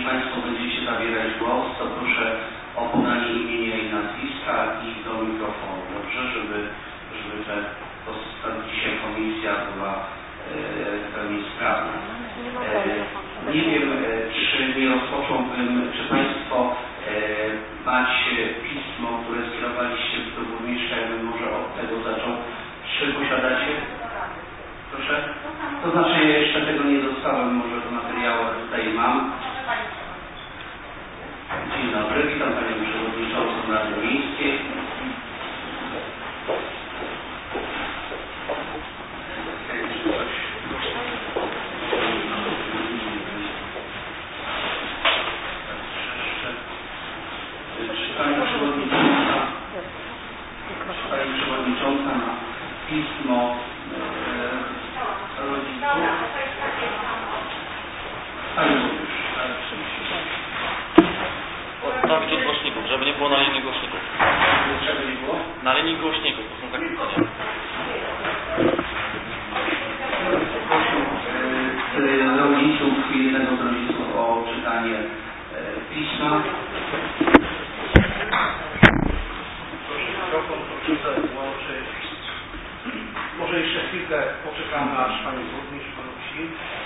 Państwo będziecie zabierać głos, to proszę o podanie imienia i nazwiska i do mikrofonu. Dobrze, żeby ta dzisiaj komisja była w pełni sprawna. Nie wiem, czy nie rozpocząłbym, czy Państwo macie pismo, które skierowaliście do burmistrza, ja bym może od tego zaczął. Czy posiadacie? Proszę? To znaczy, ja jeszcze tego nie dostałem, może w materiałach tutaj mam. Dzień dobry, witam Panią Przewodniczącą Rady Miejskiej. Pani Przewodnicząca ma pismo rodziców. Pani Burmistrz. Odstawić od głośników, żeby nie było na linii głośników. Żeby nie było? Na linii głośników, to są zakłócenia. Prosił rodziców, jednego z rodziców o czytanie pisma. Proszę włączyć. Może jeszcze chwilkę poczekamy, aż Pani Burmistrz wróci.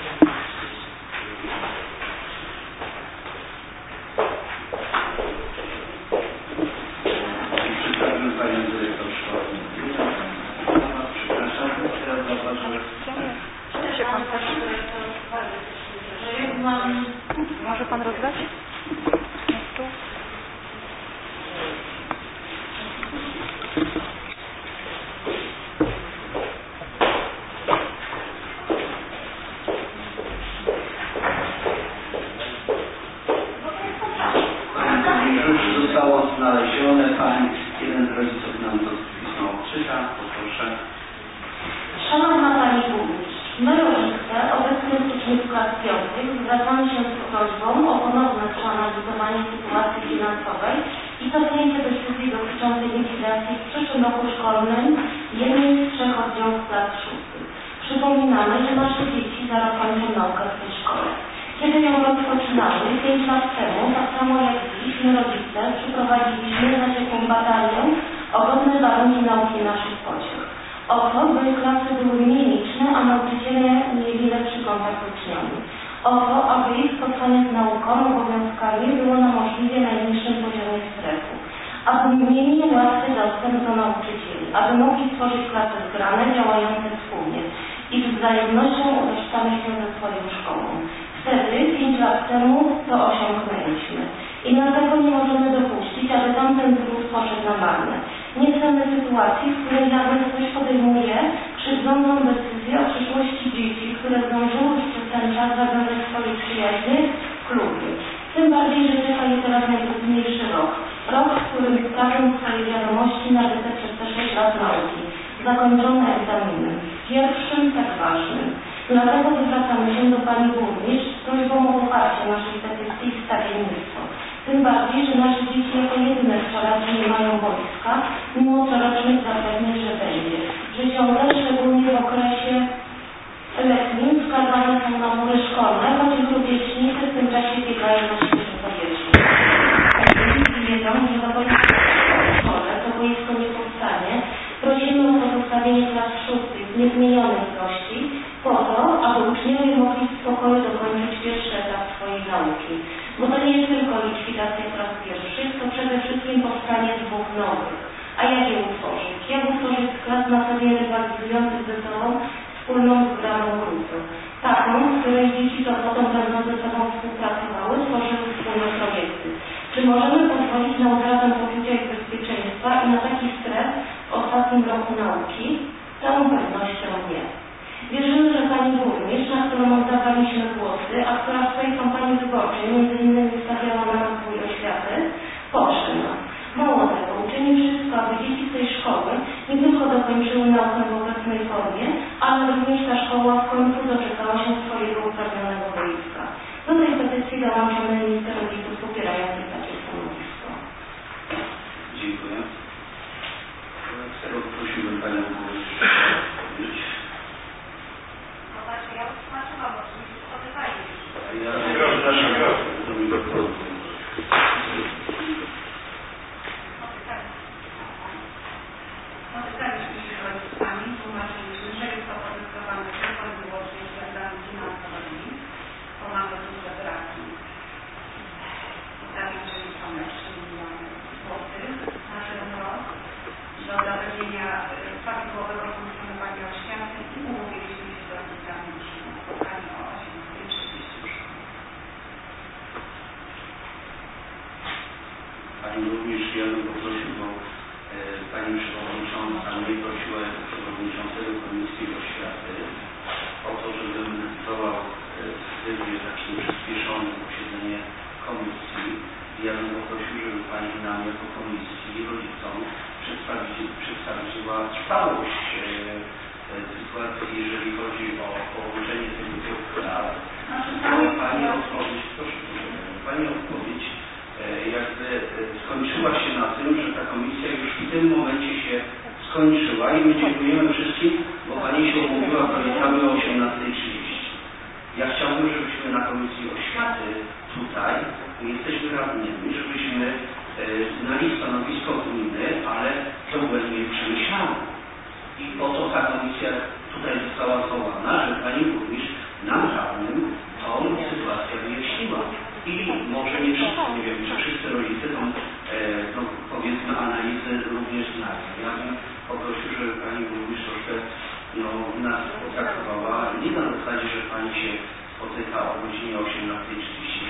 Przedstawił Panią Dyrektor Szkoły. Przepraszam, teraz zauważyłem. Cieszę Pan też. Może Pan rozdać? Tu. Zostało znalezione. Jeden z rodziców nam to pismo odczyta. Poproszę. Szanowna Pani Burmistrz, my rodzice, obecnie uczniów klas 5, zwracamy się z prośbą o ponowne przeanalizowanie sytuacji finansowej i cofnięcie decyzji dotyczącej likwidacji w przyszłym roku szkolnym jednej z 3 oddziałów klas 6. Przypominamy, że nasze dzieci zaraz kończą naukę w tej szkole. Kiedy ją rozpoczynały 5 lat temu, tak samo jak dziś, my rodzice przyprowadziliśmy na ciepłą batalię o godne warunki nauki naszych pociech. O to, by klasy były mniej liczne, a nauczyciele mieli lepszy kontakt z uczniami. O to, aby ich spotkanie z nauką, obowiązkami było na możliwie najniższym poziomie stresu. Aby mieli łatwy dostęp do nauczycieli. Aby mogli stworzyć klasy zgrane, działające wspólnie i z wzajemnością utożsamiać się ze swoją szkołą. Wtedy, 5 lat temu, to osiągnęliśmy. I dlatego nie możemy dopuścić, aby tamten trud poszedł na marne. Nie chcemy sytuacji, w której nawet ktoś podejmuje krzywdzącą decyzję o przyszłości dzieci, które zdążyły już przez ten czas zawiązać swoje przyjaźnie w klubie. Tym bardziej, że czeka je teraz najtrudniejszy rok. Rok, w którym sprawią swoje wiadomości nabyte przez te 6 lat nauki. Zakończone egzaminem. Pierwszym, tak ważnym. Dlatego zwracamy się do Pani Burmistrz z prośbą o poparcie naszej petycji i wstawiennictwo. Tym bardziej, że nasze dzieci jako jedyne w Czarach nie mają boiska, mimo corocznych zapewnień, że będzie. Że ciągle, szczególnie w okresie letnim, wskazane są na mury szkolne, choć ich rówieśnicy w tym czasie biegają na świeżym powietrzu. Dzieci wiedzą, że do boiska w szkole to boisko nie powstanie. Prosimy o pozostawienie klas 6 w niezmienionej ilości, po to, aby uczniowie mogli w spokoju dokończyć pierwszy etap swojej nauki. Bo to nie jest tylko likwidacja klas pierwszych, to przede wszystkim powstanie 2 nowych. A jak je utworzyć? Jak utworzyć z klas na sobie rywalizujących ze sobą wspólną zgraną grupę? Taką, w której dzieci to potem będą ze sobą współpracowały, tworzyły wspólne projekty. Czy możemy pozwolić na utratę poczucia i bezpieczeństwa i na taki stres w ostatnim roku nauki? Z całą pewnością nie. Wierzymy, że Pani Burmistrz, na którą oddawaliśmy głosy, a która w swojej kampanii wyborczej m.in. stawiała na rozwój oświaty, poprze nas. Mało tego, uczyni wszystko, aby dzieci z tej szkoły nie tylko dokończyły naukę w obecnej formie, ale również ta szkoła w końcu doczekała się swojego uprawnionego boiska. Do tej petycji dołączamy listę rodziców popierających takie stanowisko. Dziękuję. Prosiłbym Panią Burmistrz. Ja już tłumaczyłam, oczywiście spotykaję. Ja przepraszam. ja bym poprosił, bo Pani Przewodnicząca mnie prosiła jako Przewodniczącego Komisji Oświaty o to, żebym zwołał w trybie takim przyspieszonym posiedzenie komisji. Ja bym poprosił, żeby Pani nam jako komisji i rodzicom przedstawiła trwałość sytuacji, jeżeli chodzi o połączenie tych dwóch spraw. Pani odpowiedź jakby skończyła się na tym, że ta komisja już w tym momencie się skończyła i my dziękujemy wszystkim, bo Pani się umówiła prawie o 18:30. Ja chciałbym, żebyśmy na Komisji Oświaty tutaj, jesteśmy radnymi, żebyśmy znali stanowisko gminy, ale dogłębnie przemyślane. I po to ta komisja tutaj została zwołana, że Pani Burmistrz nam radnym tą sytuację wyjaśniła. I może nie wszyscy, nie wiem, czy wszyscy rodzice tą, no, powiedzmy, analizę również znają. Ja bym poprosił, żeby Pani Burmistrz troszkę nas potraktowała nie na zasadzie, że Pani się spotyka o godzinie 18:30.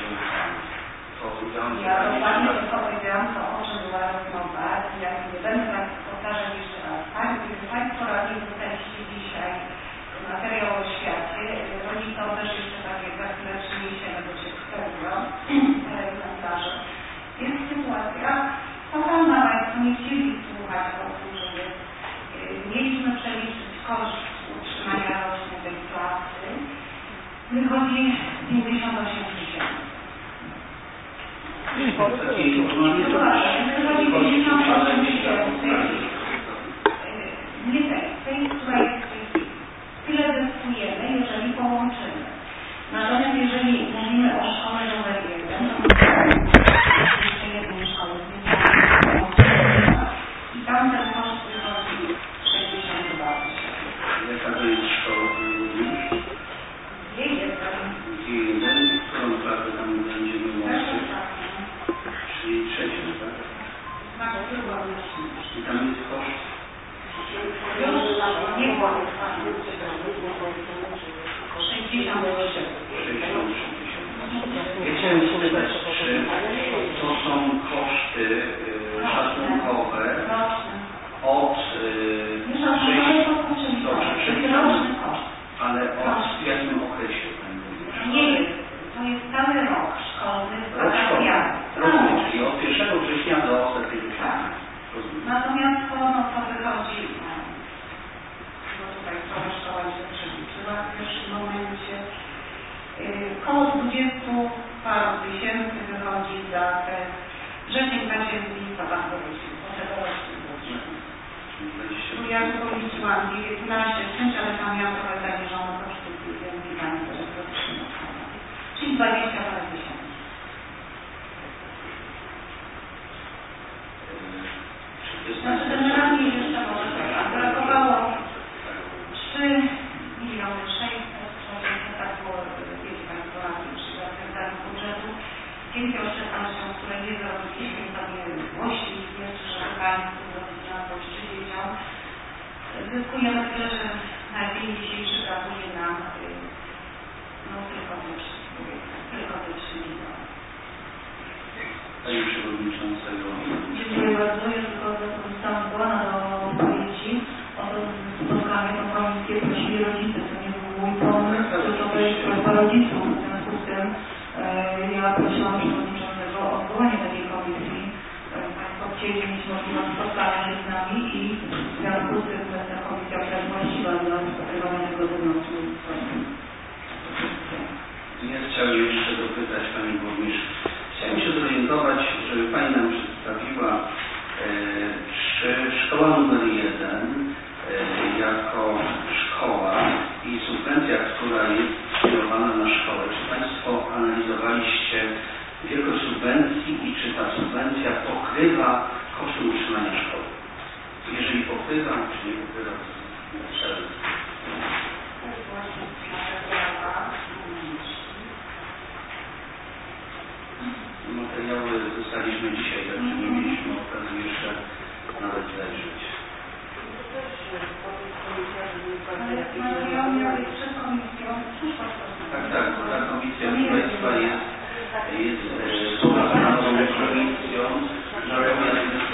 Ja dokładnie tylko powiedziałam to, o czym była rozmowa. Ja nie będę tak powtarzać jeszcze raz. Tak, gdyby Państwo radni dostaliście dzisiaj materiał o świecie, rodzicom też jeszcze takie za chwilę przyniesiemy do tego komentarze. Jest sytuacja fatalna, Państwo nie chcieli słuchać o tym, że mieliśmy przeliczyć koszt utrzymania rocznej tej klasy. Wychodzi 58 000. Wychodzi 58 000. Nie tej, która jest tyle zyskujemy, jeżeli połączymy. Natomiast jeżeli mówimy o szkole numer 1, to jeszcze jednej szkoły i tam ten koszt wychodzi 62 000. Jaka to jest szkoła, Pani Burmistrz? G1, którą klasę tam będziemy łączyć? Czyli trzecią, tak? Tak, I tam jest koszt? nie było. 63 000. Ja chciałem spytać, czy to są koszty szacunkowe od ale w jakim okresie? Nie jest. To jest cały rok szkolny. Rozumiem, czyli od 1 września do ostatniego sierpnia. Natomiast to wychodzi, bo tutaj cała szkoła się przeliczyła w pierwszym momencie. Koło 20 paru tysięcy wychodzi za te wrzesień, październik, listopad, bo tego rocznie tu ja tu policzyłam 19 czymś, ale tam miałam trochę zaniżone koszty, więc i Pani też czyli 20 parę tysięcy. Znaczy generalnie jeszcze może tak, brakowało 3 600 000, tak było, wiecie Państwo, przy zakrętaniu budżetu. Dzięki oszczędnościom, które nie zrobiliśmy sobie głośniej jeszcze, żeby Państwu zrobić na to 3 dzieciom, zyskujemy tyle, że na dzień dzisiejszy brakuje nam tylko te 3 miliony. Pani Przewodniczącego. Dziękuję bardzo. Ja tylko zostałam zwołana do odpowiedzi o to spotkanie tą komisję. Prosili rodzice, to nie był mój pomysł, to jest prośba rodziców. W związku z tym ja prosiłam Przewodniczącego o zwołanie takiej komisji. Państwo chcieli mieć możliwość spotkania się z nami i w związku z tym ta komisja jest właściwa dla rozpatrywania tego tematu. Ja chciałem jeszcze dopytać Pani Burmistrz. Chciałem się zorientować, żeby Pani nam przedstawiła, czy szkoła numer 1 jako szkoła i subwencja, która jest skierowana na szkołę, czy Państwo analizowaliście wielkość subwencji i czy ta subwencja pokrywa koszty utrzymania szkoły? Jeżeli pokrywa, czy nie pokrywa, to trzeba. Materiały dostaliśmy dzisiaj, także nie mieliśmy okazji jeszcze nawet zajrzeć. Materiał miał być przed komisją, Tak, bo ta komisja Państwa jest powołana nową komisją, natomiast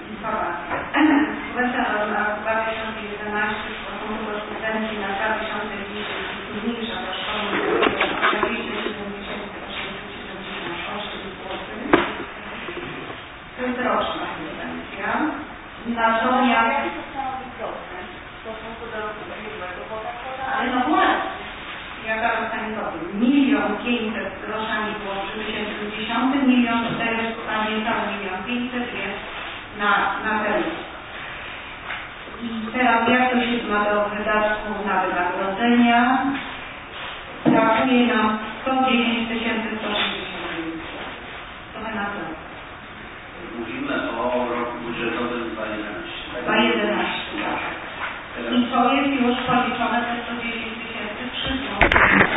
informacja. Subwencja na 2011 w stosunku do subwencji na 2010 jest mniejsza do szkoły o 27 878 zł. To jest roczna subwencja. Natomiast w stosunku do roku ubiegłego, bo tak to ale no właśnie, ja zaraz Pani powiem, 1 500 000 groszami było w 2010, 1 400 000, a niecałe 1 500 000 jest na teraz. I teraz jak to się ma do wydatków na wynagrodzenia? Brakuje nam 110 169 zł. To wynagrodzenia. Mówimy o roku budżetowym 2011. 2011, tak. I to jest już policzone te 110 000 przy złotych.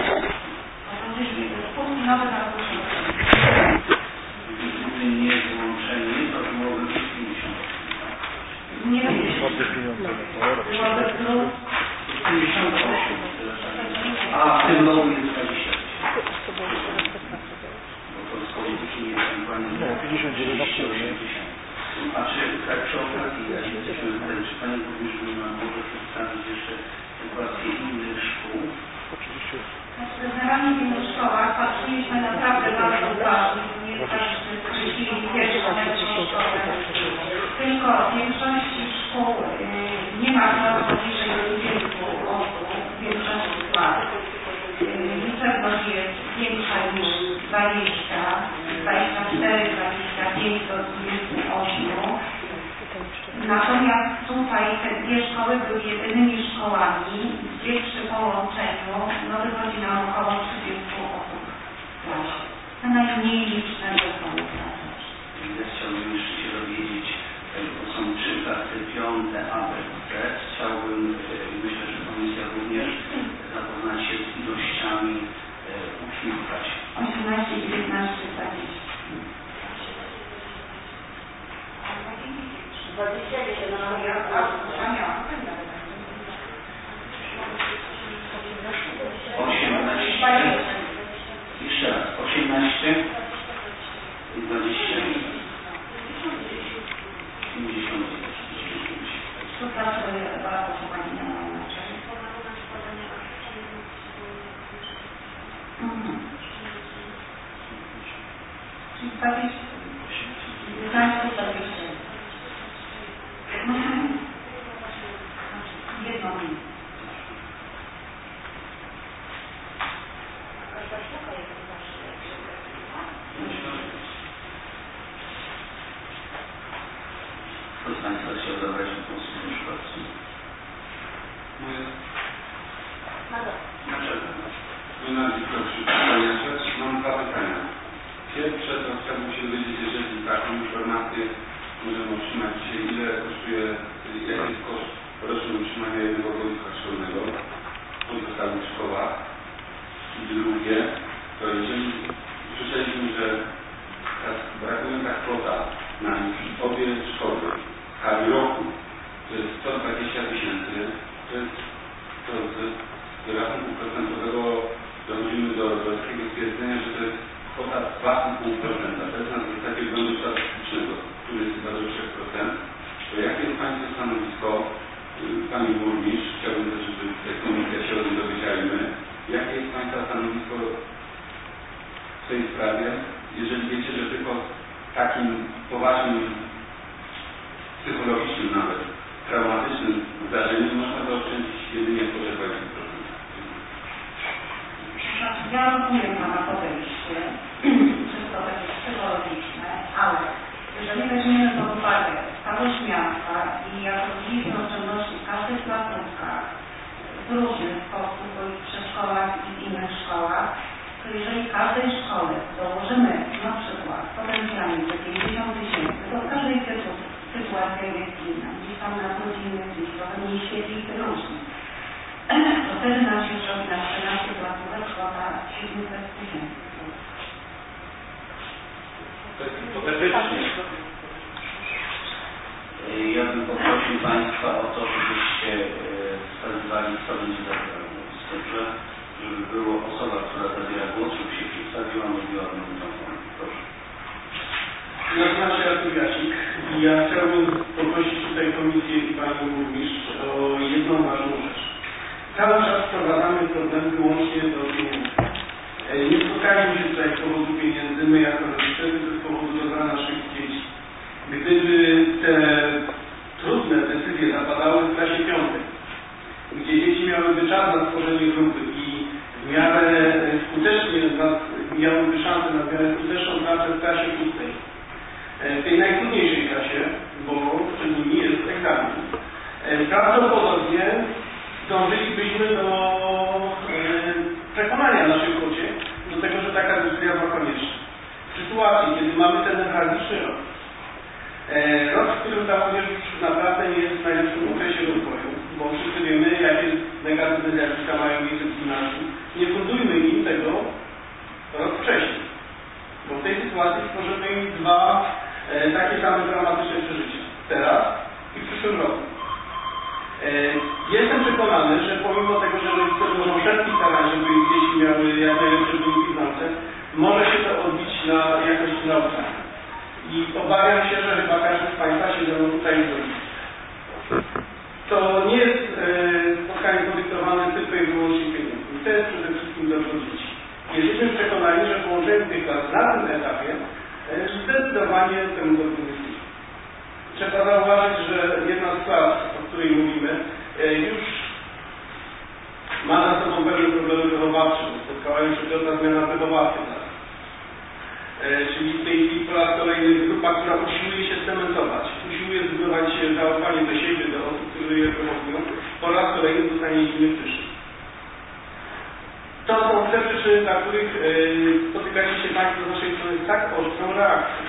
Punkt nowy na budżecie. Gdyby nie włączenie, to byłoby 50. Nie wiem. Byłoby plus 58. A w tym roku jest 20. Bo to z polityki nie jest ewentualnie 59 na 80. A czy tak przy okazji, ja jesteśmy tutaj, czy Pani Burmistrz nam może przedstawić jeszcze sytuację innych szkół? Znaczy, generalnie w innych szkołach patrzyliśmy naprawdę bardzo uważnie, bo nie jest tak, że wrócili pierwszą szkołę. Tylko w większości szkół nie ma poniżej 20 osób, w większości klas. Liczebność jest większa niż 20, 24, 25 do 28. Natomiast tutaj te dwie szkoły były jedynymi szkołami, gdzie przy połączeniu wychodzi nam około 30 osób w klasie. To najmniej liczne są klasy. Ja chciałbym jeszcze się dowiedzieć, bo są 3 klasy 5 A, B, C. Chciałbym, myślę, że komisja również zapoznać się z ilościami uczniów w klasie. 18, 19, 20. 21, no ja miałam. 18. Jeszcze raz. 18 i 20. 50. To pracuje bardzo Pani na inaczej. Czyli 20. 19, 20. Jedno minutę. Kto z Państwa chciał zabrać głos w tym przypadku? Dlaczego? Mam 2 pytania. Pierwsze to chciałbym się dowiedzieć, jeżeli taką informację możemy otrzymać dzisiaj, ile kosztuje, jaki jest koszt roczny utrzymania jednego boiska szkolnego w pozostałych szkołach. I drugie, to jeżeli słyszeliśmy, że brakuje ta kwota na obie szkoły w skali roku, to jest 120 000, to jest to z rachunku procentowego dochodzimy do takiego stwierdzenia, że to jest kwota 2,5%. To jest na zasadzie względu statystycznego, który jest chyba do 3%. To jakie jest Państwa stanowisko, Pani Burmistrz, chciałbym też, żeby ta komisja się o tym dowiedziałymy, jakie jest Państwa stanowisko w tej sprawie, jeżeli wiecie, że tylko takim poważnym, psychologicznym nawet, traumatycznym zdarzeniem można zaoszczędzić jedynie kwotę 20%. Ja rozumiem Pana podejście, wszystko to jest psychologiczne, ale jeżeli weźmiemy pod uwagę całość miasta i jako widzimy oszczędności w każdych placówkach w różny sposób, bo i w przedszkolach i w innych szkołach, to jeżeli w każdej szkole dołożymy na przykład potencjalnie te 50 000, to w każdej sytuacja jest inna. Gdzieś tam na rodzinnych, gdzieś trochę mniej świetli i różnie. To wtedy nam się zrobi na 14 placówek kwota 700 000. To jest hipotetycznie. Ja bym poprosił Państwa o to, żebyście wskazywali, kto będzie zabierał głos. Dobrze? Żeby była osoba, która zabiera głos, żeby się przedstawiła, mówiła o tym mikrofon. Proszę. Nazywam się Artur Jasik i ja chciałbym poprosić tutaj Komisję i Panią Burmistrz o jedną ważną rzecz. Cały czas wprowadzamy problem wyłącznie do pieniędzy. Nie spotkaliśmy się tutaj z powodu pieniędzy, my jako rodzice, tylko z powodu dobra naszych dzieci. Gdyby te trudne decyzje zapadały w klasie 5, gdzie dzieci miałyby czas na stworzenie grupy i w miarę skutecznie miałyby szansę na w miarę skuteczną pracę w klasie 6, w tej najtrudniejszej klasie, bo przed nimi jest egzamin, prawdopodobnie dążylibyśmy do przekonania naszych ociek do tego, że taka decyzja była konieczna. W sytuacji, kiedy mamy ten newralgiczny rok, w którym ta młodzież już naprawdę nie jest w najlepszym okresie rozwoju, bo wszyscy wiemy, jakie negatywne zjawiska mają miejsce w gimnazjum, nie fundujmy im tego rok wcześniej, bo w tej sytuacji stworzymy im dwa takie same dramatyczne przeżycia. Teraz i w przyszłym roku. Jestem przekonany, że pomimo tego, że rodzice muszą wszelkich starań, żeby ich dzieci miały jak najlepsze wyniki w nauce, może się to odbić na jakości nauczania. I obawiam się, że chyba każdy z Państwa się ze mną tutaj zgodzi. To nie jest spotkanie podyktowane tylko i wyłącznie pieniędzmi. To jest przede wszystkim dobro dzieci. Jesteśmy przekonani, że połączenie tych klas na tym etapie zdecydowanie temu dobru nie służy. Trzeba zauważyć, że jedna z klas, o której mówimy, już ma za sobą pewne problemy wychowawcze. Spotkała już ta zmiana wychowawcy. Czyli w tej chwili po raz kolejny grupa, która usiłuje się cementować, usiłuje zbudować zaufanie do siebie, do osób, które je prowokują, po raz kolejny zostanie zimny w tyszy. To są te przyczyny, dla których spotykacie się Państwo z naszej strony z tak ostrą reakcją.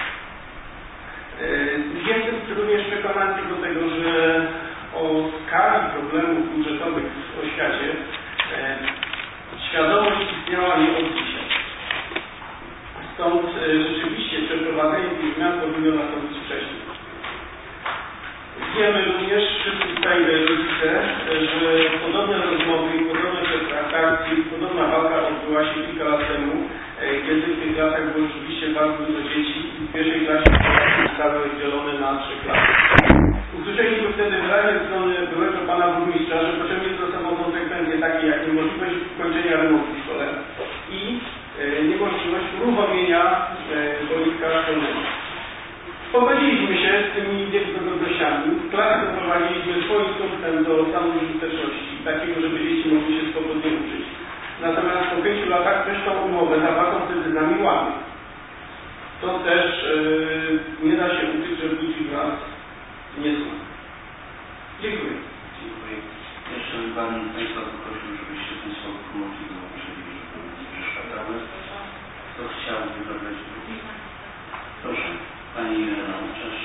Jestem również przekonany do tego, że o skali problemów budżetowych w oświacie świadomość istniała nie od dzisiaj. Stąd rzeczywiście przeprowadzenie tych zmian powinno nastąpić wcześniej. Wiemy również, wszyscy tutaj rodzice, że podobne rozmowy, podobne transakcje, podobna walka odbyła się kilka lat temu, kiedy w tych klasach było rzeczywiście bardzo dużo dzieci i w pierwszej klasie zostały rozdzielone na 3 klasy. Usłyszeliśmy wtedy wyraźnie ze strony byłego pana burmistrza, że pociągnie za sobą konsekwencje takie jak niemożliwość ukończenia remontu w szkole i niemożliwość uruchomienia boiska szkolnego. Pogodziliśmy się z tymi niewygodnościami. W klasie doprowadziliśmy swoim skutkiem do stanu użyteczności, takiego, żeby dzieci mogły się swobodnie uczyć. Natomiast po 5 latach ktoś tą umowę zawartą wtedy z nami łamie. To też nie da się uczyć, że budzi w nas niesmak. Dziękuję. Dziękuję. Jeszcze bym Państwa poprosił, żebyście ten sposób mogli dołączyli, żeby nie przeszkadzały. Kto chciałby zabrać drugi? Proszę. Pani Irena, cześć.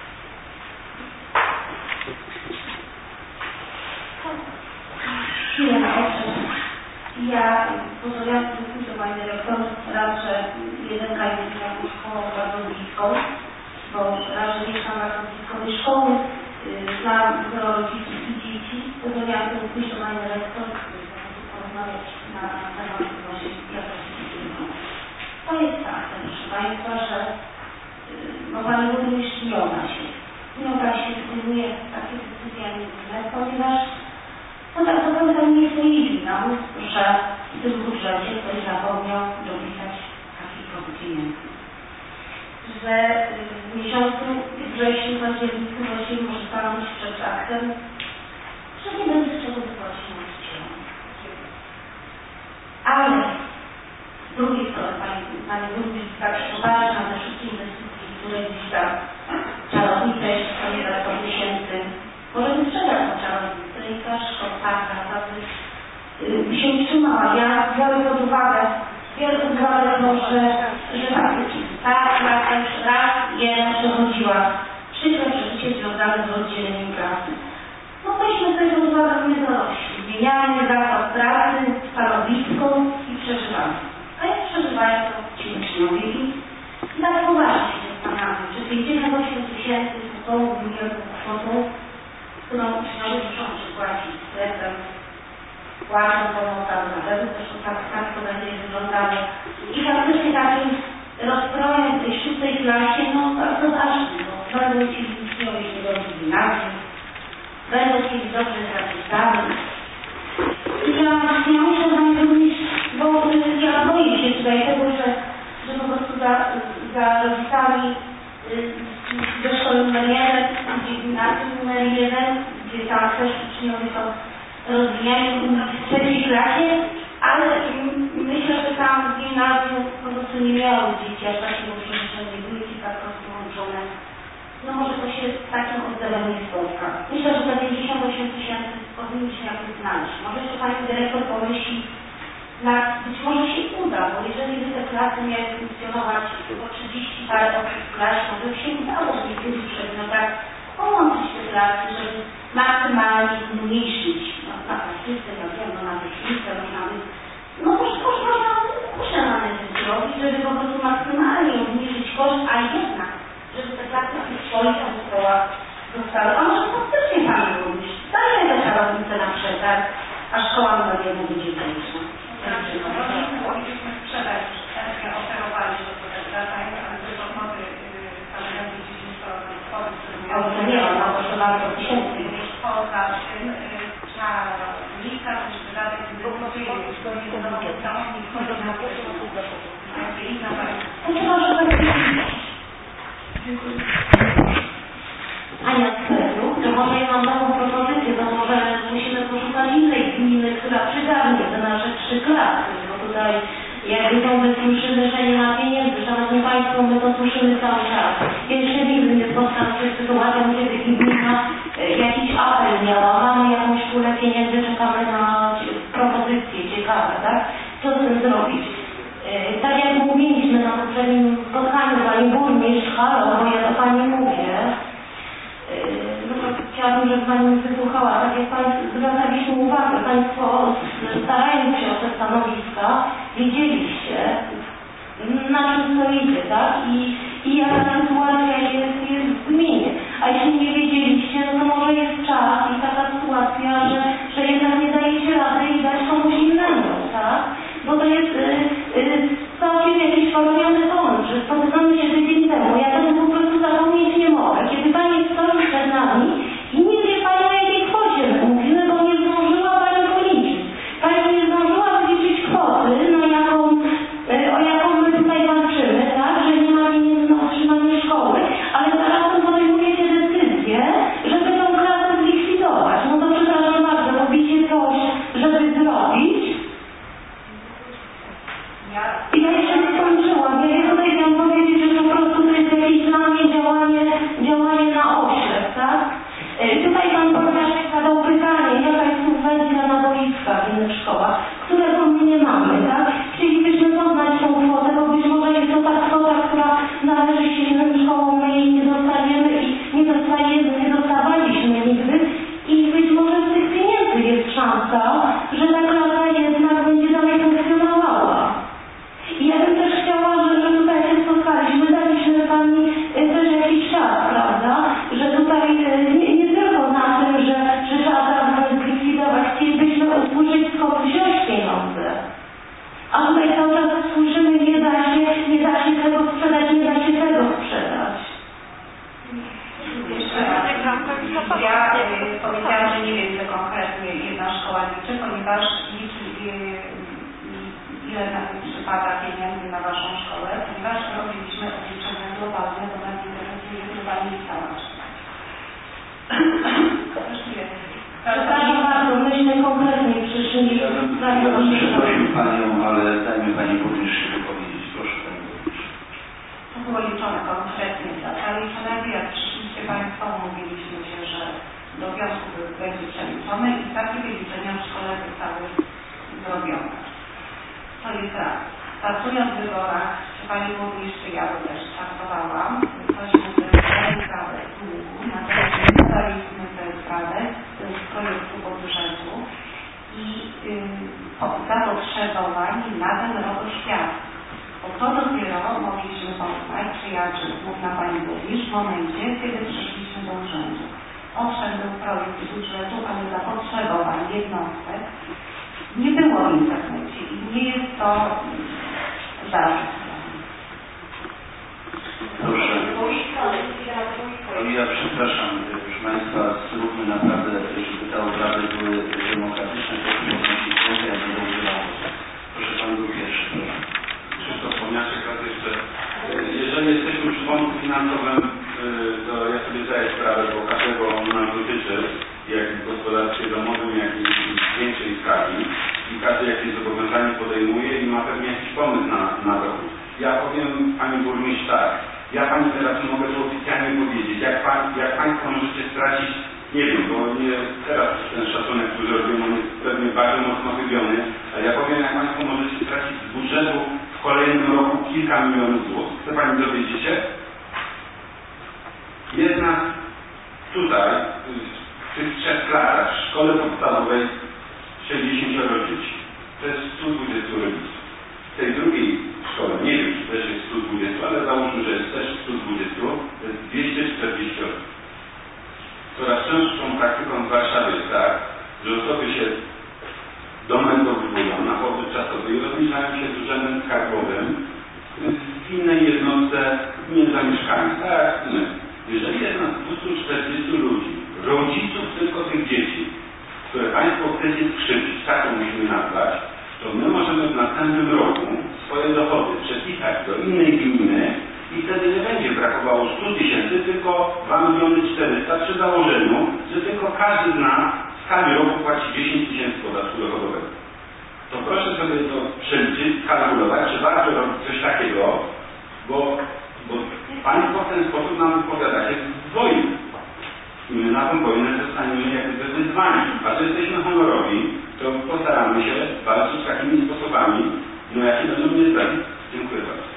Ja pozwolę dyskusję Pani Dyrektor, raz, że jeden kraj jest taką szkołą bardzo bliską, bo raz, że mieszkam na bliskowej szkoły, znam dużo rodziców i dzieci, pozwoliłam tę dyskusję do Pani Dyrektor, porozmawiać na temat właśnie jakości. To jest tak, proszę Państwa, że Pani Burmistrz nie oda się podejmuje takie decyzje, a nie inne, ponieważ no tak do końca nie jest winą, że w tym budżecie ktoś zapomniał dopisać takich kwot pieniędzy. Że w miesiącu wrześniu, październiku właściwie może stanąć przed aktem, że nie będzie z czego wypłacić nauczycielom. Ale z drugiej strony Pani Burmistrz tak uważa na te wszystkie inwestycje, które gdzieś tam czarownice jeszcze sobie za 100 000 może by sprzedać tą czarownicę i ta szkoda by się utrzymała. Ja biorę pod uwagę to, że faktycznie ta klasa już raz jeden przechodziła przykre przeżycie związane z oddzieleniem klasy. No weźmy sobie pod uwagę nie dorośli. Zmieniamy zakład pracy, stanowisko i przeżywamy. A jak przeżywają to ci uczniowie i tak poważnie się zastanawiam, że 58 000 to tą milionową kwotą, którą uczniowie muszą przypłacić sklepem, płacą pomocą, zresztą tak to będzie wyglądało. I faktycznie takim rozstrojać w tej 6. klasie, no to zacznę, bo będą chcieli uczniowie się dobrze w gimnazjum, będą chcieli dobrze grać ustawy. Ja muszę z Wami również, bo ja boję się tutaj tego, że po prostu za rodzicami do szkoły numer 1, gdzie gimnazjum numer 1, gdzie tam też uczniowie to rozwijają w 3. klasie, ale myślę, że tam w gimnazjum po prostu nie miało dzieci aż takiego przewyższenia, były kilka prostu łączone. No może to się z takim oddziałem nie spotka. Myślę, że te 58 000 powinniśmy jakoś znaleźć. Może jeszcze Pani Dyrektor pomyśli, być może się uda, bo jeżeli by te klasy miały funkcjonować po 30 parę osób w klasie, może by się udało w niektórych przedmiotach połączyć te klasy, żeby maksymalnie zmniejszyć na praktyce, na technice, no to można uszanowane zrobić, żeby po prostu maksymalnie obniżyć koszt, a jednak, żeby te klasy w tych swoich szkołach zostały. A może faktycznie Pan Burmistrz daje te kierownicę na przetarg, a szkoła numer 1 będzie większa. Mogliśmy sprzedać, chętnie oferowaliśmy to też zadań, ale te podmioty stanowiące 10% kwoty, które nie ma, no proszę bardzo, tysięcy. Poza tym trzeba unikać wydatek inwestycyjnych, to nie jest Ania z Pedru, to może ja mam taką propozycję, to może musimy poszukać innej gminy, która przygarnie te nasze 3 klasy, bo tutaj jakby ciągle słyszymy, że nie ma pieniędzy. Szanowni Państwo, my to słyszymy cały czas. Jeszcze nigdy nie spotkam się z sytuacją, kiedy gmina jakiś apel miała, mamy jakąś pulę pieniędzy, czekamy na propozycje ciekawe, tak? Co z tym zrobić? Tak jak mówiliśmy na poprzednim spotkaniu, Pani Burmistrz, halo, bo ja do Pani mówię, no to chciałabym, żeby Pani wysłuchała, tak jak Państwo zwracaliśmy uwagę, Państwo starając się o te stanowiska, wiedzieliście, na czym stoicie, tak? I jaka sytuacja jest w gminie. A jeśli nie wiedzieliście, no to może jest czas i taka sytuacja, że jednak nie dajecie rady i dać komuś innemu, tak? Bo to jest całkiem jakiś farujący pomysł, że spotykamy się tydzień temu. Ja tego po prostu zapomnieć nie mogę. Kiedy Pani stoi przed nami i nie wie Pani, o jakiej kwocie my mówimy, bo nie zdążyła Pani policzyć. Pani nie zdążyła wyliczyć kwoty, o jaką my tutaj walczymy, tak? Że nie ma pieniędzy na utrzymanie szkoły, ale zarazem podejmujecie decyzję, żeby tą klasę zlikwidować. No to przepraszam bardzo, robicie coś, żeby zrobić. Ja jeszcze nie skończyłam. Ja tutaj chciałam powiedzieć, że po prostu to jest jakieś dla mnie działanie na oślep, tak? Tutaj Pan Burmistrz zadał pytanie, jaka jest subwencja na boiska w innych szkołach, którego my nie mamy, tak? Chcielibyśmy poznać tą kwotę, bo być może jest to ta kwota, która należy się innym szkołom, my jej nie dostajemy i nie dostawaliśmy nigdy i być może z tych pieniędzy jest szansa, że ta klasa jednak będzie dalej funkcjonowała. I ja bym też chciała, że tutaj się spotkaliśmy, daliśmy Pani też jakiś czas, prawda? Że tutaj nie tylko na tym, że trzeba zaraz zlikwidować, chcielibyśmy usłyszeć, skąd wziąć pieniądze. A tutaj cały czas słyszymy, nie da się tego sprzedać, nie da się tego sprzedać. Ja powiedziałam, że nie wiem, ile konkretnie jedna szkoła liczy, ponieważ liczy ile przypada pieniędzy na Waszą szkołę, ponieważ robiliśmy obliczenia globalne, bo nas interesuje globalnie cała szkoła. Przepraszam bardzo, myśmy konkretnie przyszli. Ja bym przeprosił Panią, ale dajmy Pani Burmistrz się wypowiedzieć. Proszę Pani Burmistrz. To było liczone konkretnie, ale liczone, jak przyszliście Państwo, mówiliśmy się, że do wniosku będzie przeliczone i takie wyliczenia w szkole zostały zrobione. To jest raz. Pracując w wyborach, czy Pani Burmistrz, ja to też pracowałam, tośmy sprawę długu, natomiast nie daliśmy tę sprawę z projektu budżetu i zapotrzebowań na ten rok oświaty. Bo to dopiero mogliśmy poznać, czy mówiła Pani Burmistrz, w momencie, kiedy przyszliśmy do urzędu. Owszem, był projekt budżetu, ale zapotrzebowań jednostek nie było w internecie i nie jest to zarzut. Ja przepraszam, proszę Państwa, zróbmy naprawdę, żeby te obrady były demokratyczne, to podnosić rękę, ja będę udzielał głosu. Proszę Pan był pierwszy, proszę. Krzysztof Pomiaszek, raz jeszcze. Jeżeli jesteśmy przy pomocy finansowym, to ja sobie zdaję sprawę, bo każdego on nas dotyczy, jak w gospodarstwie domowym, jak i w większej skali i każdy jakieś zobowiązanie podejmuje i ma pewnie jakiś pomysł na dochód. Ja powiem Pani Burmistrz tak, ja Pani teraz mogę to oficjalnie powiedzieć, jak Państwo możecie stracić, nie wiem, bo nie teraz ten szacunek, który robią, on jest pewnie bardzo mocno wybiony, ale ja powiem, jak Państwo możecie stracić z budżetu w kolejnym roku kilka milionów złotych. Chce Pani dowiedzieć się? Jest nas tutaj, w tych 3 klasach w szkole podstawowej 60 dzieci. To jest 120 rodziców. W tej drugiej szkole, nie wiem, czy też jest 120, ale załóżmy, że jest też 120, to jest 240 osób. Coraz częstszą praktyką w Warszawie jest tak, że osoby się domeldowują na pobyt czasowy i rozliczają się z urzędem skarbowym w innej jednostce nie zamieszkania. Tak, jeżeli jest nas 240 ludzi, rodziców tylko tych dzieci, które Państwo chcecie skrzywdzić, tak to musimy nazwać, to my możemy w następnym roku swoje dochody przepisać do innej gminy i wtedy nie będzie brakowało 100 000, tylko 2 400 000 przy założeniu, że tylko każdy z nas w skali roku płaci 10 000 podatku dochodowego. To proszę sobie to przeliczyć, kalkulować, czy warto robić coś takiego, bo Państwo w ten sposób nam odpowiadacie z wojny. I my na tą wojnę zostaniemy jakby wyzwani. A że jesteśmy honorowi, to postaramy się walczyć takimi sposobami, jakie będą niezbędne. Dziękuję bardzo.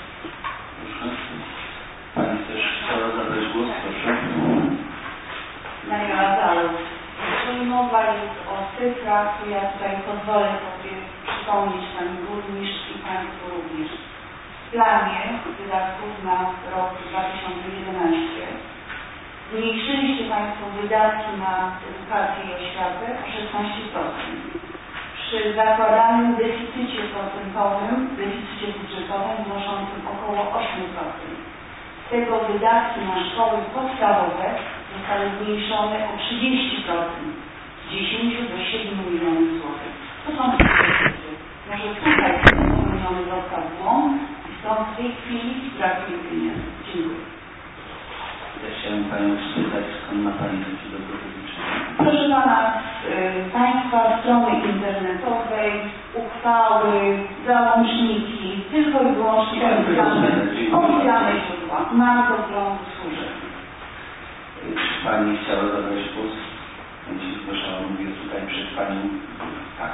Pani też chciała zabrać głos, proszę. Maria Zalów. Jeżeli mowa jest o cyfrach, to ja tutaj pozwolę sobie przypomnieć Pani Burmistrz i Państwu również. W planie wydatków na rok 2011 zmniejszyliście Państwo wydatki na edukację i oświatę o 16%. Przy zakładanym deficycie procentowym, deficycie budżetowym wynoszącym około 8%. Z tego wydatki na szkoły podstawowe zostały zmniejszone o 30%, z 10 do 7 milionów złotych. To są deficyty. Może tutaj jest popełniony został błąd i stąd w tej chwili brakuje pieniędzy. Dziękuję. Ja chciałem Panią spytać, skąd ma Pani takie dobre wyliczenia? Proszę Pana, Państwa strony internetowej, uchwały, załączniki, tylko i wyłącznie oficjalne źródła. Mam do wglądu, służę. Czy Pani chciała zabrać głos? Pani się zgłaszała, mówię tutaj przed Panią. Tak.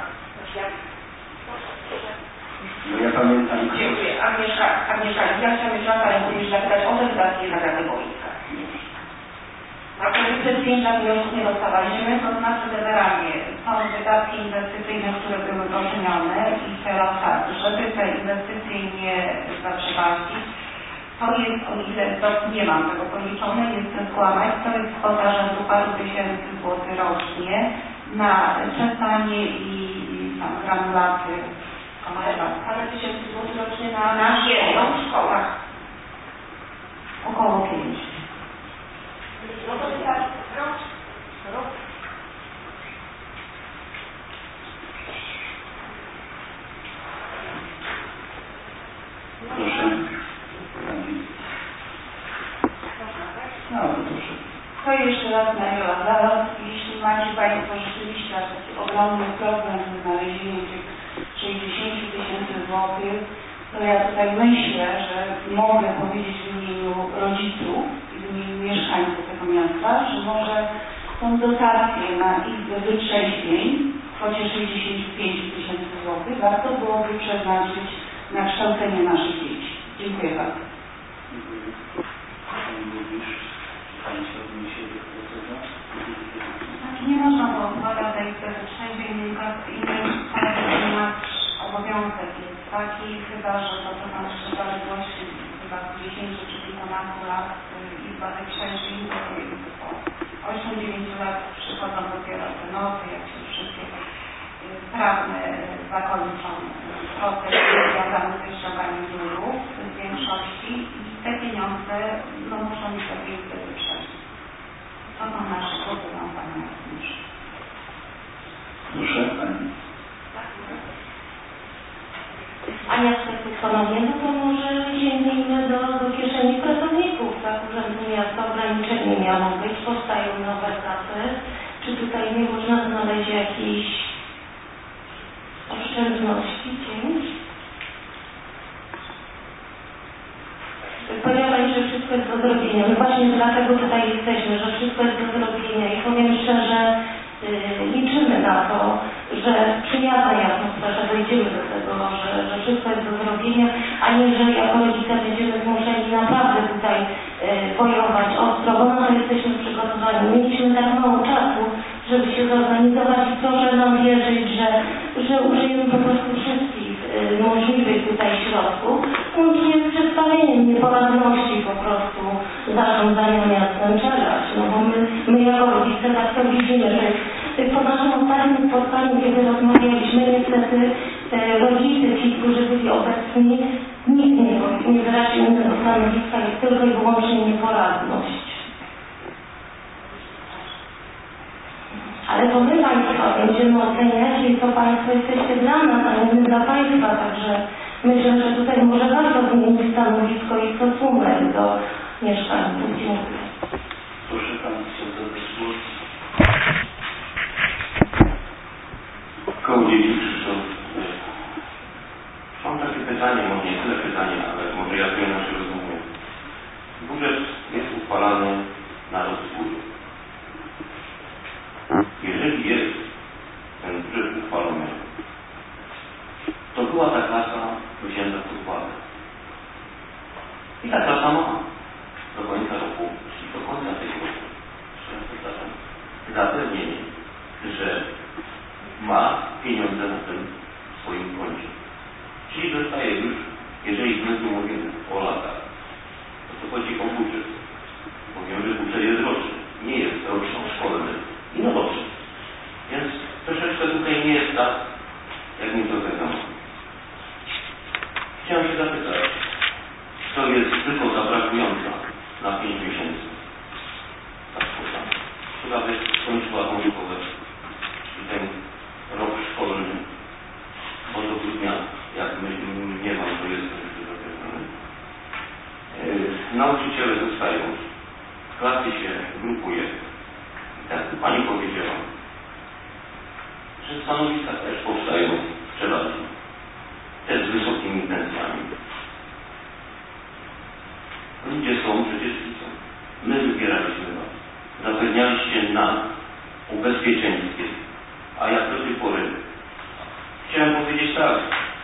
No ja pamiętam... Dziękuję. Agnieszka, ja chciałam jeszcze raz Panią Burmistrz zapytać o te wydatki na Radę Wojska. A kiedy przez 5 lat już nie dostawaliśmy, to znaczy generalnie są wydatki inwestycyjne, które były docenione i teraz tak, żeby te inwestycje nie zaprzepaścić, to jest, o ile nie mam tego policzone, nie chcę skłamać, to jest kwota rzędu paru tysięcy złotych rocznie na czesanie i tam granulaty. Parę tysięcy złotych rocznie na jedną szkołę. Około 5. No to tak, rok. Proszę. No, proszę. To jeszcze raz Mariola Zalot. Jeśli macie Państwo rzeczywiście taki ogromny problem z znalezieniem tych 60 000 złotych, to ja tutaj myślę, że mogę powiedzieć w imieniu rodziców i w imieniu mieszkańców tego miasta, że może tą dotację na izbę wytrzeźwień w kwocie 65 000 złotych warto byłoby przeznaczyć na kształcenie naszych dzieci. Dziękuję bardzo. Nie można było składać za izbę wytrzeźwień, inny obowiązek jest taki, chyba że to co Pan jeszcze zaległości chyba 10 czy kilkunastu lat izba wytrzeźwień, to po 8-9 lat przychodzą dopiero te nowe, jak się wszystkie prawne zakończą proces związany ze ściąganiem długów w większości i te pieniądze muszą być do tej izby wytrzeźwień. nowe klasy. Czy tutaj nie można znaleźć jakiejś oszczędności? Powiedziała Pani, że wszystko jest do zrobienia. My właśnie dlatego tutaj jesteśmy, że wszystko jest do zrobienia i powiem szczerze, liczymy na to, że w przyjaznej atmosferze dojdziemy do tego, że wszystko jest do zrobienia, a nie, że jako rodzice będziemy zmuszeni naprawdę tutaj bojować ostro, bo na to jesteśmy przygotowani. Mieliśmy tak mało czasu, żeby się zorganizować i proszę nam wierzyć, że użyjemy po prostu wszystkich możliwych tutaj środków, łącznie z przedstawieniem nieporadności po prostu zarządzania miastem czegoś, no bo my jako rodzice tak to widzimy, że po naszym ostatnim spotkaniu, kiedy rozmawialiśmy, niestety rodzice, ci, którzy byli obecni, nikt nie wyraził innego stanowiska, jest tylko i wyłącznie nieporadność. Ale to my Państwa będziemy oceniać i to Państwo jesteście dla nas, a nie my dla Państwa, także myślę, że tutaj może warto zmienić stanowisko i stosunek do mieszkańców. Dziękuję. Proszę Pan zabrać głos. Koło dzieci Krzysztof. Mam takie pytanie, może nie tyle pytanie, ale może ja to inaczej rozumiem. Budżet jest uchwalany na rozwój. Jeżeli jest ten budżet uchwalony, to była ta klasa wzięta pod uwagę. I ta klasa ma do końca roku, czyli do końca tego roku, zapewnienie, że ma pieniądze na tym swoim koncie. Czyli dostaje już, jeżeli my tu mówimy o latach, to chodzi o budżet. Mówimy, że budżet jest roczny, nie jest roczno-szkolny i nowoczny. Więc troszeczkę tutaj nie jest tak, jak mi to wiadomo. Chciałem się zapytać, to jest tylko zabrakująca na 5 miesięcy. Ta kwota, która by skończyła tą szkołę i ten rok szkolny od grudnia, jak my nie mam, to jest jeszcze zapewnione. Nauczyciele zostają, klasy się grupuje. Tak jak Pani powiedziała, że stanowiska też powstają przeważnie, też z wysokimi pensjami. Ludzie są, przecież są. My wybieraliśmy Was. Zapewnialiście nam o bezpieczeństwie. A jak do tej pory? Chciałem powiedzieć tak.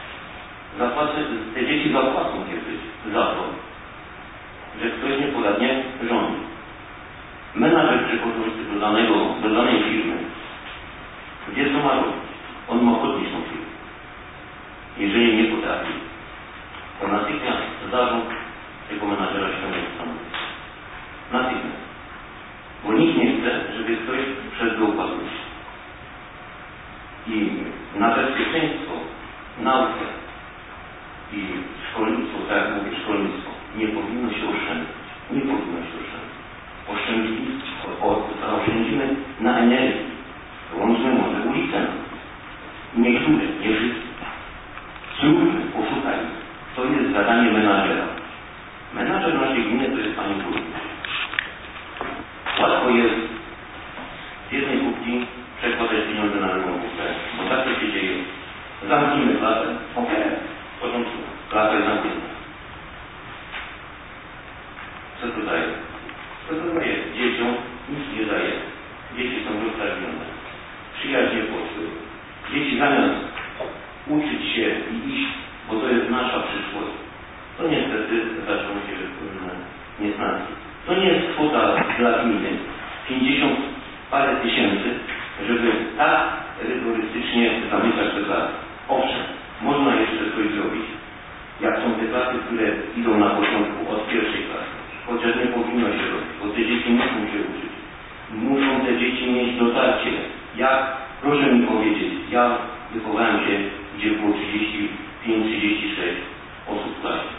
Te dzieci zapłacą kiedyś za to, że ktoś nieporadnie rządzi. Menadżer przychodzący do danej firmy, gdzie to ma robić? On ma podnieść tą firmę. Jeżeli nie potrafi, to natychmiast zarząd tego menadżera ściągnie stanowisko. Natychmiast. Bo nikt nie chce, żeby ktoś wszedł do upadłości. I na bezpieczeństwo, naukę i szkolnictwo, tak jak mówię, szkolnictwo, nie powinno się oszczędzać. Nie powinno się oszczędzać. Zaoszczędzimy na energii. Łączmy może ulicę. Niektóre, nie wszyscy. Spróbujmy, poszukajmy. To jest zadanie menadżera. Menadżer naszej gminy to jest Pani Burmistrz. Łatwo jest z jednej kuchni przekładać pieniądze na drugą kuchnię, bo tak to się dzieje. Zamknijmy klasę, w porządku, klasa jest zamknięta. Co to daje? Co to daje? Dzieciom nic nie daje. Dzieci są roztargnione. Przyjaźnie poszły. Dzieci zamiast uczyć się i iść, bo to jest nasza przyszłość, to niestety zaczną się niesnaski. To nie jest kwota dla gminy 50 parę tysięcy, żeby tak rygorystycznie zamykać te klasy. Owszem, można jeszcze coś zrobić, jak są te klasy, które idą na początku od pierwszej klasy. Chociaż nie powinno się robić, bo te dzieci muszą się uczyć. Muszą te dzieci mieć dotarcie. Proszę mi powiedzieć, ja wychowałem się, gdzie było 35-36 osób w klasie.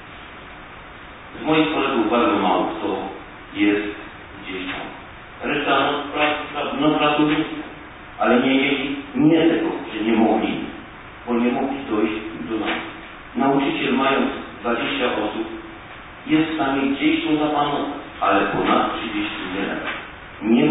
Z moich kolegów bardzo mało kto jest gdzieś tam. Reszta pracownicy, ale nie mieli nie tego, że nie mogli, bo nie mogli dojść do nas. Nauczyciel, mając 20 osób, jest w stanie gdzieś to zapanować, ale ponad 30 nie da. Nie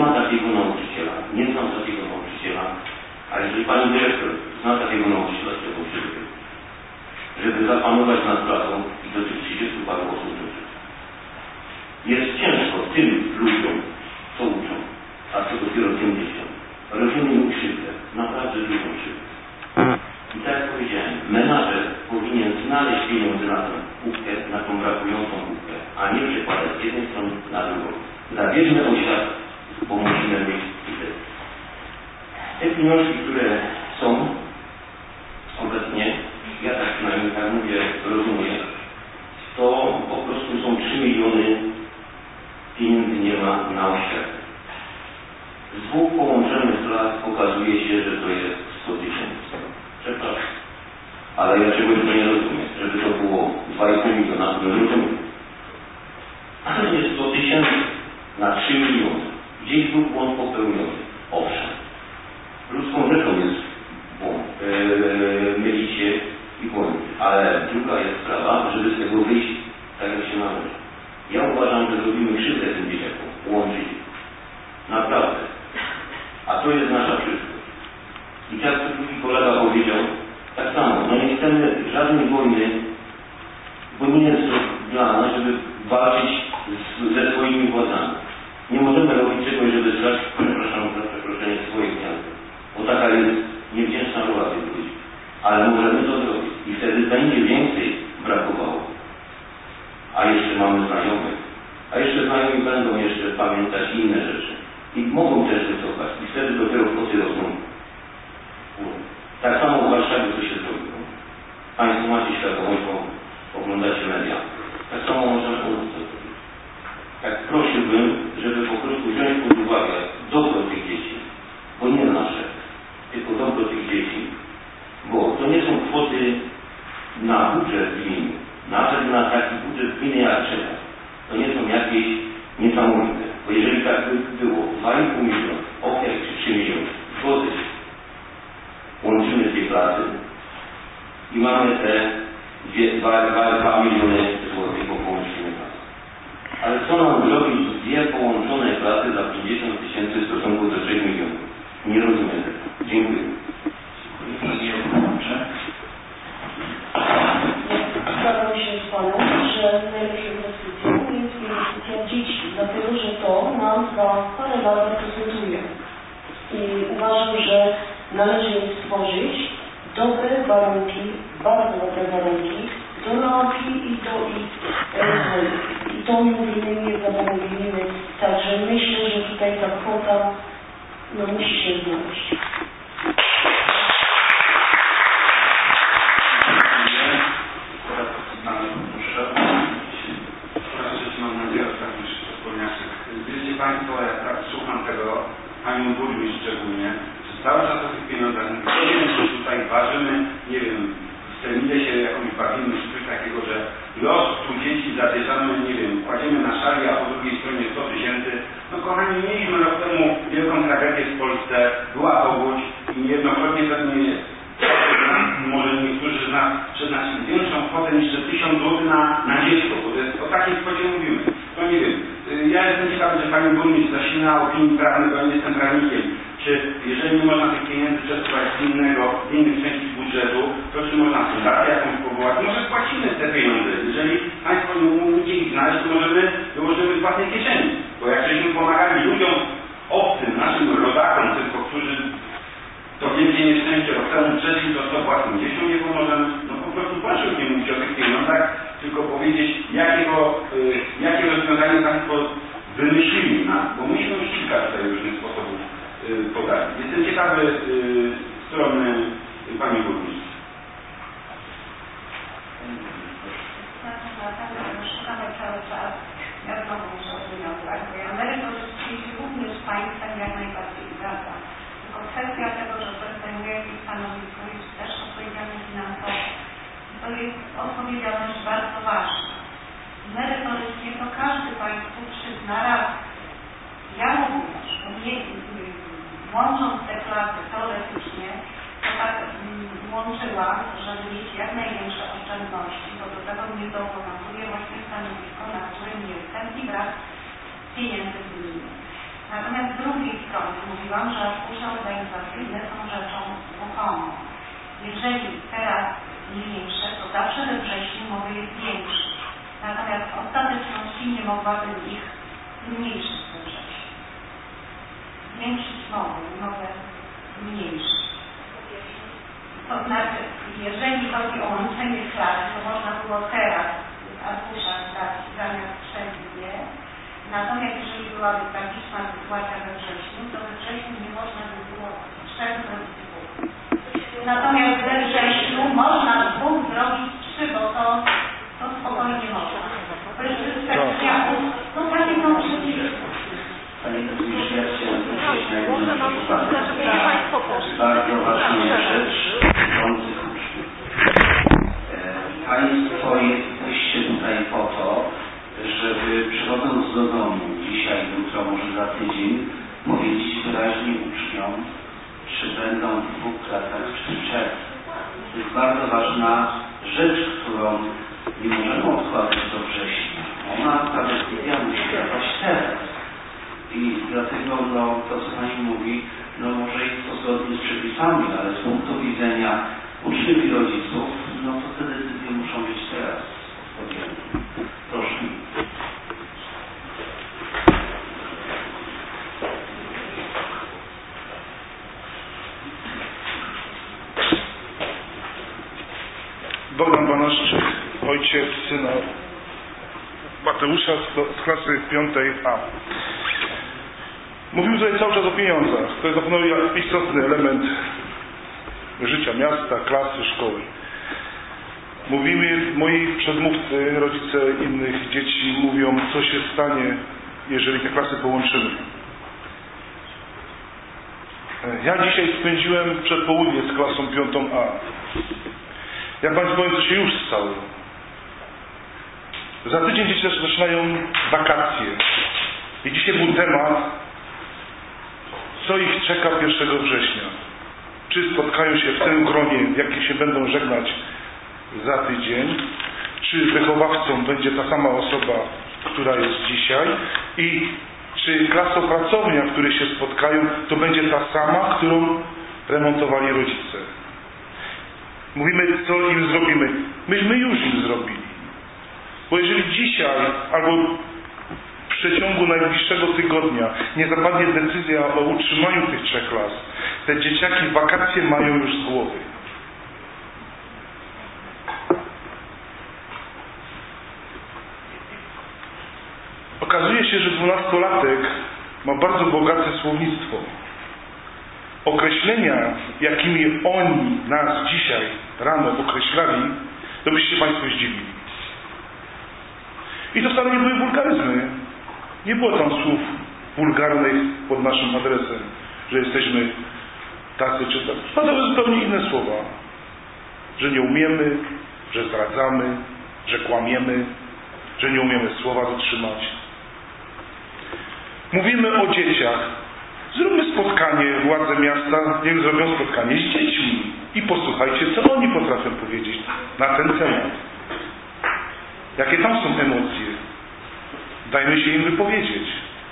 ma takiego nauczyciela, nie znam takiego nauczyciela, ale jeżeli pani dyrektor zna takiego nauczyciela, z tego się dowie, żeby zapanować nad pracą i do tych 30 paru osób dotrzeć. Jest ciężko tym ludziom, co uczą, a co dopiero tym dzieciom. Robimy im krzywdę, naprawdę dużą krzywdę. I tak jak powiedziałem, menadżer powinien znaleźć pieniądze na tę łupkę, na tą brakującą łupkę, a nie przekładać z jednej strony na drugą. Zabierzmy oświat, bo musimy mieć sukces. Te pieniążki, które są obecnie, ja tak przynajmniej tak mówię, rozumiem, to po prostu są 3 miliony pieniędzy nie ma na oświatę. Z dwóch połączonych lat pokazuje się, że to jest 100 000. Przepraszam. Ale ja czegoś to nie rozumiem. Żeby to było 2,5 miliona, to nie rozumiem. Ale nie 100 000 na 3 miliony. Gdzieś był błąd popełniony. Owszem. Ludzką rzeczą jest błąd. Mylić się i błąd. Ale druga jest sprawa, żeby z tego wyjść tak jak się należy. Ja uważam, że robimy krzywdę tym dzieciakom. Łączyć. Naprawdę. A to jest nasza przyszłość. I tak jak drugi kolega powiedział, tak samo, no nie chcemy żadnej wojny, bo nie jest to dla nas, żeby walczyć ze swoimi władzami. Nie możemy robić czegoś, żeby stracić, przepraszam za przeproszenie, swoje gniazdo. Bo taka jest niewdzięczna rola tych ludzi. Ale możemy to zrobić. I wtedy będzie więcej brakowało. A jeszcze mamy znajomych. A jeszcze znajomi będą jeszcze pamiętać inne rzeczy. I mogą też wycofać. I wtedy dopiero kwoty rosną. Tak samo w Warszawie to się zrobiło. Państwo macie świadomość, bo oglądacie media. Tak samo można zrobić. Tak prosiłbym, żeby po prostu wziąć pod uwagę dobro tych dzieci. Bo nie nasze, tylko dobro tych dzieci. Bo to nie są kwoty na budżet gminy. Nawet na taki budżet gminy jak trzeba. To nie są jakieś niesamowite. Bo jeżeli tak by było 2,5 miliona, okej, czy 3 miliony, zgodzę się. Łączymy tej klasy i mamy te 2 miliony złotych po połączeniu klasy. Ale co nam zrobić dwie połączone klasy za 50 000 w stosunku do 3 milionów? Nie rozumiem tego. Dziękuję. Zgadzam się z Panem, że najlepszą inwestycją jest inwestycja w dzieci, dlatego że to nam za parę lat reprezentuje. I uważam, że należy im stworzyć dobre warunki, bardzo dobre warunki do nauki i do ich rozwoju. I to mówimy, nie zapominamy. Także myślę, że tutaj ta kwota musi się znaleźć. Wiecie Państwo, jak tak słucham tego, Panią Burmistrz szczególnie, że cały czas o tych pieniądzach mówimy, że tutaj ważymy, nie wiem, w terminie się jakąś bawimy, czy coś takiego, że los tu dzieci zabierzamy, nie wiem, kładziemy na szali, a po drugiej stronie 100 000. No kochani, mieliśmy rok temu wielką tragedię w Polsce, była powódź i niejednokrotnie pewnie jest. Może niektórzy z nas przeznaczyli większą kwotę niż 1000 zł na dziecko, bo to jest o takiej kwocie mówimy. No nie wiem, ja jestem ciekawy, że Pani Burmistrz zasilna opinii prawnej, bo nie jestem prawnikiem, czy jeżeli nie można tych pieniędzy przesuwać z innych części budżetu, to czy można fundację jakąś powołać? Może płacimy te pieniądze. Jeżeli Państwo nie umiecie ich znaleźć, to może my wyłożymy z własnej kieszeni. Bo jak żeśmy pomagali ludziom obcym, naszym rodakom, tylko którzy to wielkie nieszczęście rok temu przeszli, to co własnym dzieciom nie pomożemy? No po prostu proszę nie mówić o tych pieniądzach, tylko powiedzieć, jakie rozwiązanie Państwo wymyślili nam, bo myśmy już kilka tutaj różnych sposobów podali. Jestem ciekawy strony Pani Burmistrz. Szukamy cały czas, ja znowu muszę o pieniądzach, bo ja merytorycznie się również z Państwem jak najbardziej zgadzam. Tylko kwestia tego, że ktoś zajmuje jakieś stanowisko, jest też odpowiedzialność finansowa. To jest odpowiedzialność bardzo ważna. Merytorycznie to każdy Państwu przyzna rację. Ja również, łącząc te klasy teoretycznie, to tak łączyłam, żeby mieć jak największe oszczędności, bo do tego mnie zobowiązuje właśnie stanowisko, na którym jestem i brak pieniędzy w gminie. Natomiast z drugiej strony mówiłam, że arkusze organizacyjne są rzeczą ruchomą. Jeżeli teraz mniejsze, to zawsze we wrześniu mogę je zwiększyć. Natomiast w ostateczności nie mogłabym ich zmniejszyć we wrześniu. Zwiększyć mogę zmniejszyć. To znaczy, jeżeli chodzi o łączenie klas, to można było teraz w arkuszach dać zamiast 4 Natomiast jeżeli byłaby tragiczna sytuacja we wrześniu, to we wrześniu nie można by było 4 zrobić 2. Natomiast we wrześniu można 2 zrobić 3, bo to spokojnie można. To jest kwestia, no takie są przepisy. Panie Burmistrzu, ja chciałem prosić na jedną Państwo poszli. bardzo ważną rzecz dotyczących uczniów. Państwo jesteście tutaj po to, żeby przychodząc do domu dzisiaj, jutro, może za tydzień, powiedzieć wyraźnie uczniom, czy będą w 2 klasach czy 3. To jest bardzo ważna rzecz, którą nie możemy odkładać do września. Ta decyzja musi zapaść teraz. I dlatego to, co Pani mówi, może jest to zgodnie z przepisami, ale z punktu widzenia uczniów i rodziców, to te decyzje muszą być teraz podjęte. Proszę. Bogdan Banaszczyk, ojciec syna Mateusza z klasy 5A. Mówimy tutaj cały czas o pieniądzach. To jest na pewno istotny element życia miasta, klasy, szkoły. Mówimy, moi przedmówcy, rodzice innych dzieci mówią, co się stanie, jeżeli te klasy połączymy. Ja dzisiaj spędziłem przedpołudnie z klasą 5A. Jak Państwo powiem, co się już stało. Za tydzień dzieci zaczynają wakacje. I dzisiaj był temat, co ich czeka 1 września. Czy spotkają się w tym gronie, w jakim się będą żegnać za tydzień, czy wychowawcą będzie ta sama osoba, która jest dzisiaj i czy klasopracownia, w której się spotkają, to będzie ta sama, którą remontowali rodzice. Mówimy, co im zrobimy. Myśmy już im zrobili. Bo jeżeli dzisiaj albo w przeciągu najbliższego tygodnia nie zapadnie decyzja o utrzymaniu tych 3 klas, te dzieciaki wakacje mają już z głowy. Okazuje się, że 12-latek ma bardzo bogate słownictwo. Określenia, jakimi oni nas dzisiaj rano określali, to byście Państwo zdziwili. I to wcale nie były wulgaryzmy. Nie było tam słów wulgarnych pod naszym adresem, że jesteśmy tacy czy tacy. Padały zupełnie inne słowa. Że nie umiemy, że zdradzamy, że kłamiemy, że nie umiemy słowa dotrzymać. Mówimy o dzieciach. Zróbmy spotkanie, władze miasta, niech zrobią spotkanie z dziećmi i posłuchajcie, co oni potrafią powiedzieć na ten temat. Jakie tam są emocje? Dajmy się im wypowiedzieć.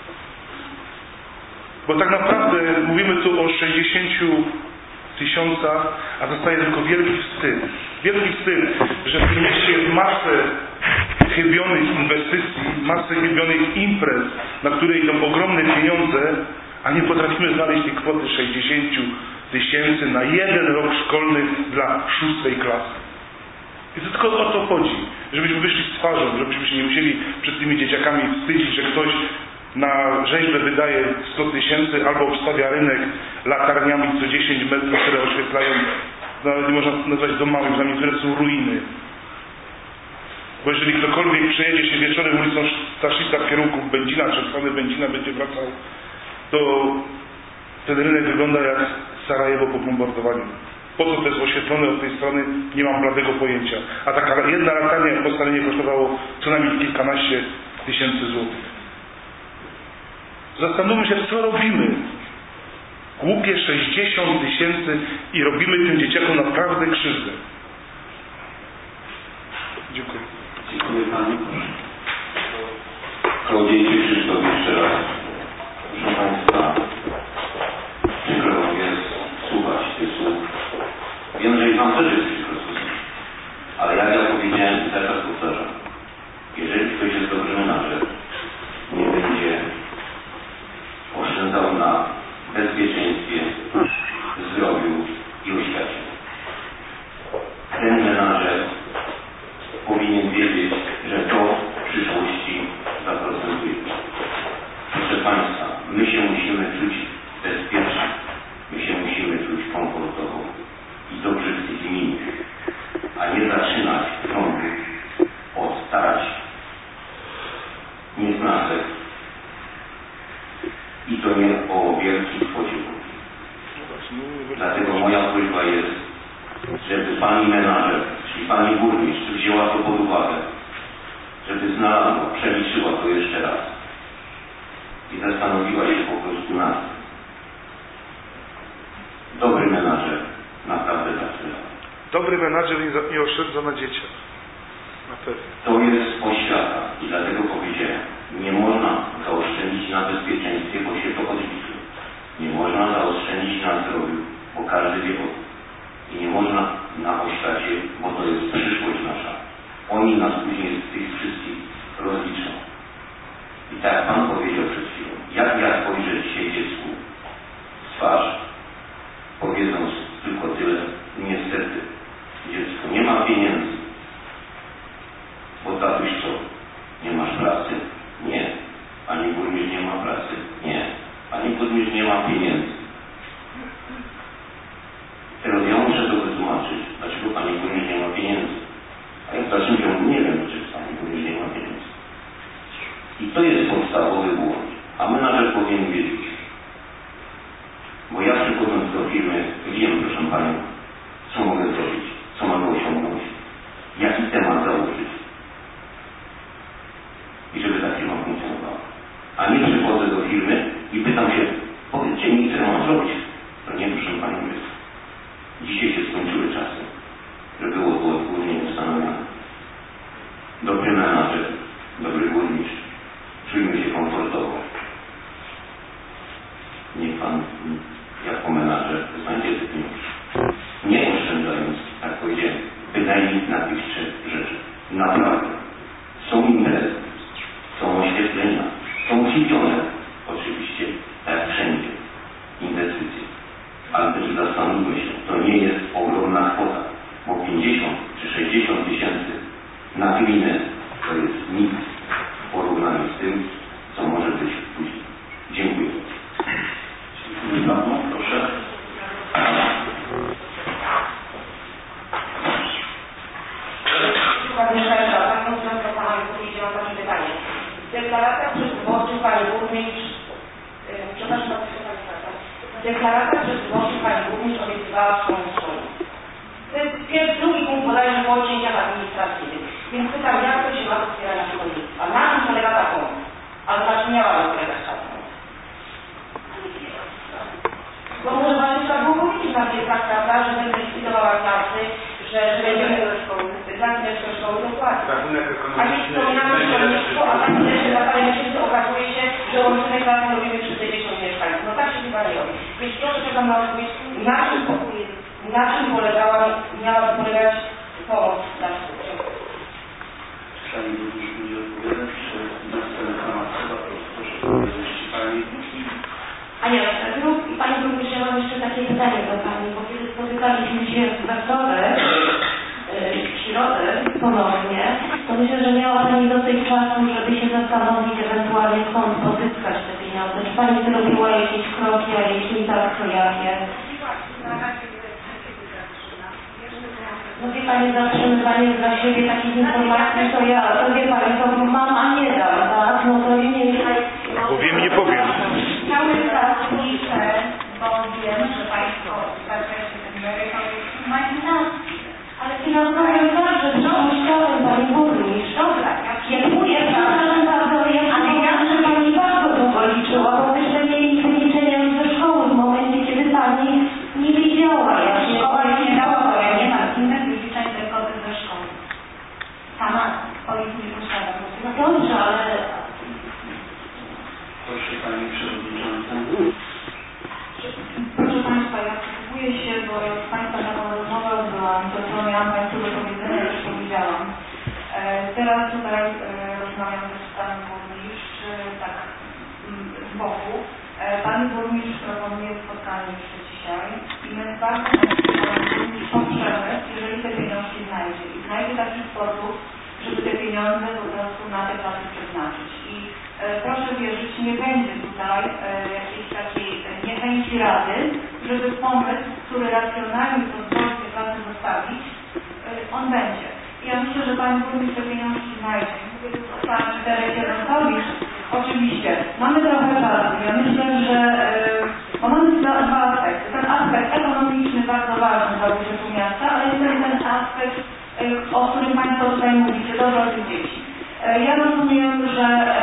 Bo tak naprawdę mówimy tu o 60 000, a zostaje tylko wielki wstyd. Wielki wstyd, że w tym mieście jest masę chybionych inwestycji, masę chybionych imprez, na które idą ogromne pieniądze, a nie potrafimy znaleźć tej kwoty 60 000 na 1 rok szkolny dla 6. klasy. I to tylko o to chodzi, żebyśmy wyszli z twarzą, żebyśmy się nie musieli przed tymi dzieciakami wstydzić, że ktoś na rzeźbę wydaje 100 000 albo obstawia rynek latarniami co 10 metrów, które oświetlają, nie można nazwać domami, dla niektóre są ruiny. Bo jeżeli ktokolwiek przejedzie się wieczorem ulicą Staszica w kierunku Będzina, czy w stronę Będzina będzie wracał, to ten rynek wygląda jak Sarajewo po bombardowaniu. Po co to jest oświetlone od tej strony, nie mam bladego pojęcia. A taka jedna latarnia w Postalinie kosztowało co najmniej kilkanaście tysięcy złotych. Zastanówmy się, co robimy. Głupie 60 000 i robimy tym dzieciakom naprawdę krzywdę. Dziękuję. Dziękuję Panu. Kołodziejczyk Krzysztof jeszcze raz. Proszę Państwa. bezpieczeństwie, zdrowiu i oświacie. Ten menadżer powinien wiedzieć, że to w przyszłości zaprocentuje. Proszę Państwa, my się musimy czuć bezpiecznie, my się musimy czuć komfortowo i dobrze w tej gminie, a nie zaczynać znowu od tarć, nieznaszek i to nie o wielkim podziwu. Dlatego moja prośba jest, żeby pani menadżer, czyli pani burmistrz wzięła to pod uwagę, żeby znalazła, przeliczyła to jeszcze raz i zastanowiła się po prostu nad tym. Dobry menadżer naprawdę zaczyna. Dobry menadżer nie oszczędza na dzieciach. Na pewno. To jest oświata i dlatego powiedziałem, nie można zaoszczędzić na bezpieczeństwie, bo się to odliczy. Nie można zaoszczędzić na zdrowiu, bo każdy wie o tym. I nie można na oświacie, bo to jest przyszłość nasza. Oni nas później z tych wszystkich rozliczą. I tak jak Pan powiedział przed chwilą, jak ja spojrzę dzisiaj dziecku w twarz, powiedząc tylko tyle, niestety, dziecko nie ma pieniędzy, bo tatuś co? Nie masz pracy? Nie. Pani burmistrz nie ma pracy? Nie. Pani burmistrz nie ma pieniędzy. Teraz ja muszę to wytłumaczyć, dlaczego pani burmistrz nie ma pieniędzy. A ja w dalszym ciągu nie wiem, czy pani burmistrz nie ma pieniędzy. I to jest podstawowy błąd. A menadżer powinien wiedzieć. Bo ja przychodząc do firmy wiem, proszę panią, co mogę zrobić, co mogę osiągnąć, jaki temat założyć. I żeby ta firma funkcjonowała. A nie przychodzę do firmy i pytam się, powiedzcie mi, co ja mam zrobić. To nie, proszę panią, jest. Dzisiaj się skończyły czasy, że było to odgórnie ustanowione. Dobry menadżer, dobry burmistrz, czujmy się komfortowo. Niech Pan jako menadżer znajdzie te pieniądze. Nie oszczędzając, jak powiedziałem, bynajmniej na tych trzech rzeczy. Naprawdę. Są imprezy, są oświetlenia, są kupione, oczywiście, tak jak wszędzie, inwestycje. Ale też zastanówmy się, to nie jest ogromna kwota, bo 50 czy 60 tysięcy na gminę to jest nic w porównaniu z tym, co może być później. Dziękuję. Dziękuję Panu. Proszę. Pani Szefra, Pani Szefra, Pana Burmistrz, mam takie pytanie. W deklaracjach przedwyborczych Pani Burmistrz, przepraszam, w deklaracjach przedwyborczych Pani Burmistrz obiecywała szkolę. To jest drugi punkt bodajże po cięciach administracyjnych. Więc pytam, jak to się ma do wspierania szkolnictwa? Na czym polega ta pomoc? Ale na czym miała polegać ta pomoc? Bo może właśnie trzeba było powiedzieć na tej tak, prawda, że będę likwidowała klasy, że będziemy zamknąć do szkoły, dokładnie. A nie wspominamy szkolnictwo, a tak też na parę miesięcy okazuje się, że łączymy klasy, robimy 310 mieszkańców. No tak się chyba nie robi. Więc proszę czekam na odpowiedź, na czym miała polegać pomoc dla szkół. Pani burmistrz będzie odpowiadać, czy następny temat chyba, proszę powiedzieć Pani. Ania, no i Pani Burmistrz, ja mam jeszcze takie pytanie do Pani, bo kiedy spotykaliśmy się we wtorek, w środę ponownie, to myślę, że miała Pani dosyć czasu, żeby się zastanowić ewentualnie skąd pozyskać te pieniądze. Czy Pani zrobiła jakieś kroki, a jeśli tak, to jakie? No wie Pani, zatrzymywanie dla siebie takich informacji, to ja, to wie Pani, to mam, a nie dam, tak? No to nie jest... Bo wiem, nie powiem. Cały czas piszę, bo wiem, że Państwo zakresie ten merytoryczny marginacji. Ale finansowym zawsze przypuszczałem Pani Burmistrz. Dobra, ja Dziękuję, przepraszam bardzo, ale ja przypominam, że Pani bardzo długo liczyła, bo myśmy mieli wyliczenia już ze szkoły w momencie, kiedy Pani nie wiedziała, jak szkoła nie dała, ja nie mam innych wyliczeń tylko ze szkoły. Sama swoich nie posiadam. No dobrze, ale... Proszę Pani Przewodnicząca. Proszę Państwa, ja przysłuchuję się, bo jak Państwa taką rozmowę odbyłam, to co miałam Państwu do powiedzenia bardzo mocno poprzemy, jeżeli te pieniążki znajdzie. I znajdzie taki sposób, żeby te pieniądze po prostu na te klasy przeznaczyć. I proszę wierzyć, nie będzie tutaj jakiejś takiej niechęci Rady, żeby pomysł, który racjonalnie pozwoli te klasy zostawić, on będzie. I ja myślę, że Pani Burmistrz te pieniążki znajdzie. Mówię tu o Pani Teresie Rosowicz. Oczywiście, mamy trochę czasu. Ja myślę, że bo mamy dwa aspekty. Ten aspekt ekonomiczny bardzo ważny dla budżetu miasta, ale jest ten aspekt, o którym Państwo tutaj mówicie, dobrze dzieci. Ja rozumiem, że